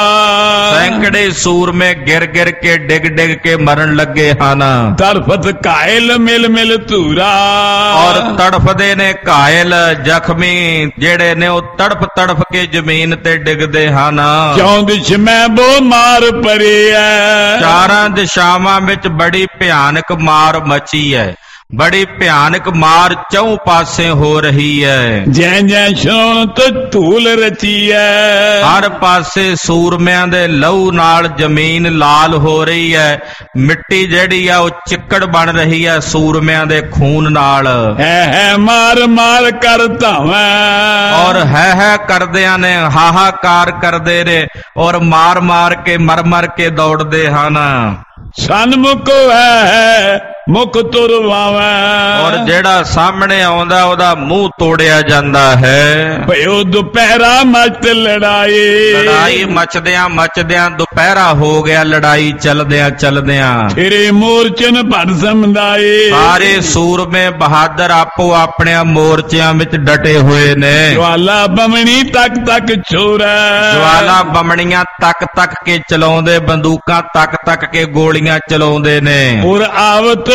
ਸੈਂਕੜੇ ਸੂਰਮੇ ਗਿਰ ਗਿਰ ਕੇ ਡਿੱਗ ਡਿੱਗ ਕੇ ਮਰਨ ਲੱਗੇ ਹਨ। ਤੜਫਤ ਘਾਇਲ ਮਿਲ ਮਿਲ ਧੂਰਾ। ਔਰ ਤੜਫਦੇ ਨੇ ਘਾਇਲ ਜ਼ਖਮੀ ਜਿਹੜੇ ਨੇ ਉਹ ਤੜਫ ਤੜਫ ਕੇ ਜ਼ਮੀਨ ਤੇ ਡਿੱਗਦੇ ਹਨ। ਕਿਉਂ ਦਿਸ਼ ਮੈਂ ਬੋ ਮਾਰ ਪਰਿਆ। ਚਾਰਾਂ ਦਿਸ਼ਾਵਾਂ ਵਿੱਚ ਬੜੀ ਭਿਆਨਕ ਮਾਰ ਮਚੀ ਹੈ, ਬੜੀ ਭਿਆਨਕ ਮਾਰ ਚੌਂ ਪਾਸੇ ਹੋ ਰਹੀ ਹੈ। ਜੈ ਜੈ ਸ਼ੋਣ ਤੋ ਧੂਲ ਰਚੀ ਹੈ। ਹਰ ਪਾਸੇ ਸੂਰਮਿਆਂ ਦੇ ਲਹੂ ਨਾਲ ਜ਼ਮੀਨ ਲਾਲ ਹੋ ਰਹੀ ਹੈ। ਮਿੱਟੀ ਜਿਹੜੀ ਆ ਉਹ ਚਿੱਕੜ ਬਣ ਰਹੀ ਹੈ ਸੂਰਮਿਆਂ ਦੇ ਖੂਨ ਨਾਲ। ਹੈ ਹੈ ਮਾਰ ਮਾਰ ਕਰ ਧਾਵਾਂ। ਔਰ ਹੈ ਹੈ ਕਰਦਿਆਂ ਨੇ ਹਾਹਾਕਾਰ ਕਰਦੇ ਨੇ ਔਰ ਮਾਰ ਮਾਰ ਕੇ ਮਰ ਮਰ ਕੇ ਦੌੜਦੇ ਹਨ। ਸਨਮੁਖ ਹੈ ਮੁਖ ਤੁਰਵਾਵਾ। ਔਰ ਜਿਹੜਾ ਸਾਹਮਣੇ ਆਉਂਦਾ ਉਹਦਾ ਮੂੰਹ ਤੋੜਿਆ ਜਾਂਦਾ ਹੈ। ਭਇਓ ਦੁਪਹਿਰਾ ਮਚ ਲੜਾਈ। ਲੜਾਈ ਮਚਦਿਆਂ ਮਚਦਿਆਂ ਦੁਪਹਿਰਾ ਹੋ ਗਿਆ, ਲੜਾਈ ਚਲਦਿਆਂ ਚਲਦਿਆਂ। ਤੇਰੇ ਮੋਰਚਨ ਭਰ ਸਮਦਾਏ। ਸਾਰੇ ਸੂਰਮੇ ਬਹਾਦਰ ਆਪੋ ਆਪਣੇ ਮੋਰਚਿਆਂ ਵਿੱਚ ਡਟੇ ਹੋਏ ਨੇ। ਜਵਾਲਾ ਬਮਣੀ ਤੱਕ ਤੱਕ ਛੋਰਾ। ਜਵਾਲਾ ਬਮਣੀਆਂ ਤੱਕ ਤੱਕ ਕੇ ਚਲਾਉਂਦੇ, ਬੰਦੂਕਾਂ ਤੱਕ ਤੱਕ ਕੇ ਗੋਲੀਆਂ ਚਲਾਉਂਦੇ ਨੇ। ਔਰ ਆਵਤ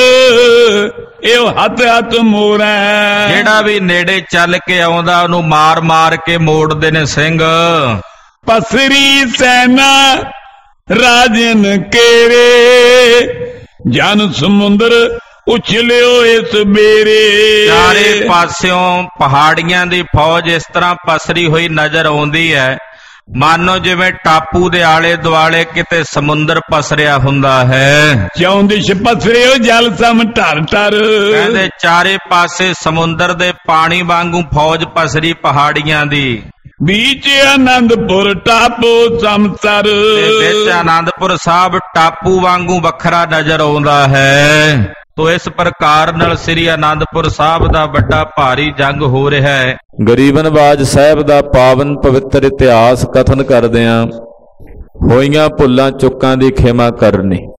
ਇਹ ਹੱਥ ਹੱਥ ਮੋਰਾ। ਜਿਹੜਾ ਵੀ ਨੇੜੇ ਚੱਲ ਕੇ ਆਉਂਦਾ ਉਹਨੂੰ ਮਾਰ ਮਾਰ ਕੇ ਮੋੜਦੇ ਨੇ ਸਿੰਘ। ਪਸਰੀ ਸੈਨਾ ਰਾਜਨ ਕੇਰੇ। ਜਨ ਸਮੁੰਦਰ ਉਛਲਿਓ ਇਸ ਬੇਰੇ। ਚਾਰੇ ਪਾਸਿਓਂ ਪਹਾੜੀਆਂ ਦੀ ਫੌਜ ਇਸ ਤਰ੍ਹਾਂ ਪਸਰੀ ਹੋਈ ਨਜ਼ਰ ਆਉਂਦੀ ਹੈ, ਮਾਨੋ ਜਿਵੇਂ ਟਾਪੂ ਦੇ ਆਲੇ ਦੁਆਲੇ ਕਿਤੇ ਸਮੁੰਦਰ ਪਸਰਿਆ ਹੁੰਦਾ ਹੈ। ਚੌਂ ਦਿਸ਼ ਪਸਰਿਓ ਜਲ ਸਮ ਢਰ ਢਰ। ਕਹਿੰਦੇ ਚਾਰੇ ਪਾਸੇ ਸਮੁੰਦਰ ਦੇ ਪਾਣੀ ਵਾਂਗੂ ਫੌਜ ਪਸਰੀ ਪਹਾੜੀਆਂ ਦੀ। बीच आनंदपुर टापू समसर ਵਿੱਚ ਆਨੰਦਪੁਰ ਸਾਹਿਬ ਟਾਪੂ ਵਾਂਗੂ ਵੱਖਰਾ ਨਜ਼ਰ ਆਉਂਦਾ ਹੈ। ਤੋ ਇਸ ਪ੍ਰਕਾਰ ਨਾਲ ਸ੍ਰੀ ਆਨੰਦਪੁਰ ਸਾਹਿਬ ਦਾ ਵੱਡਾ ਭਾਰੀ ਜੰਗ ਹੋ ਰਿਹਾ ਹੈ। ਗਰੀਬਨਵਾਜ ਸਾਹਿਬ ਦਾ ਪਾਵਨ ਪਵਿੱਤਰ ਇਤਿਹਾਸ ਕਥਨ ਕਰਦਿਆਂ ਹੋਈਆਂ ਭੁੱਲਾਂ ਚੁੱਕਾਂ ਦੀ ਖਿਮਾ ਕਰਨੀ।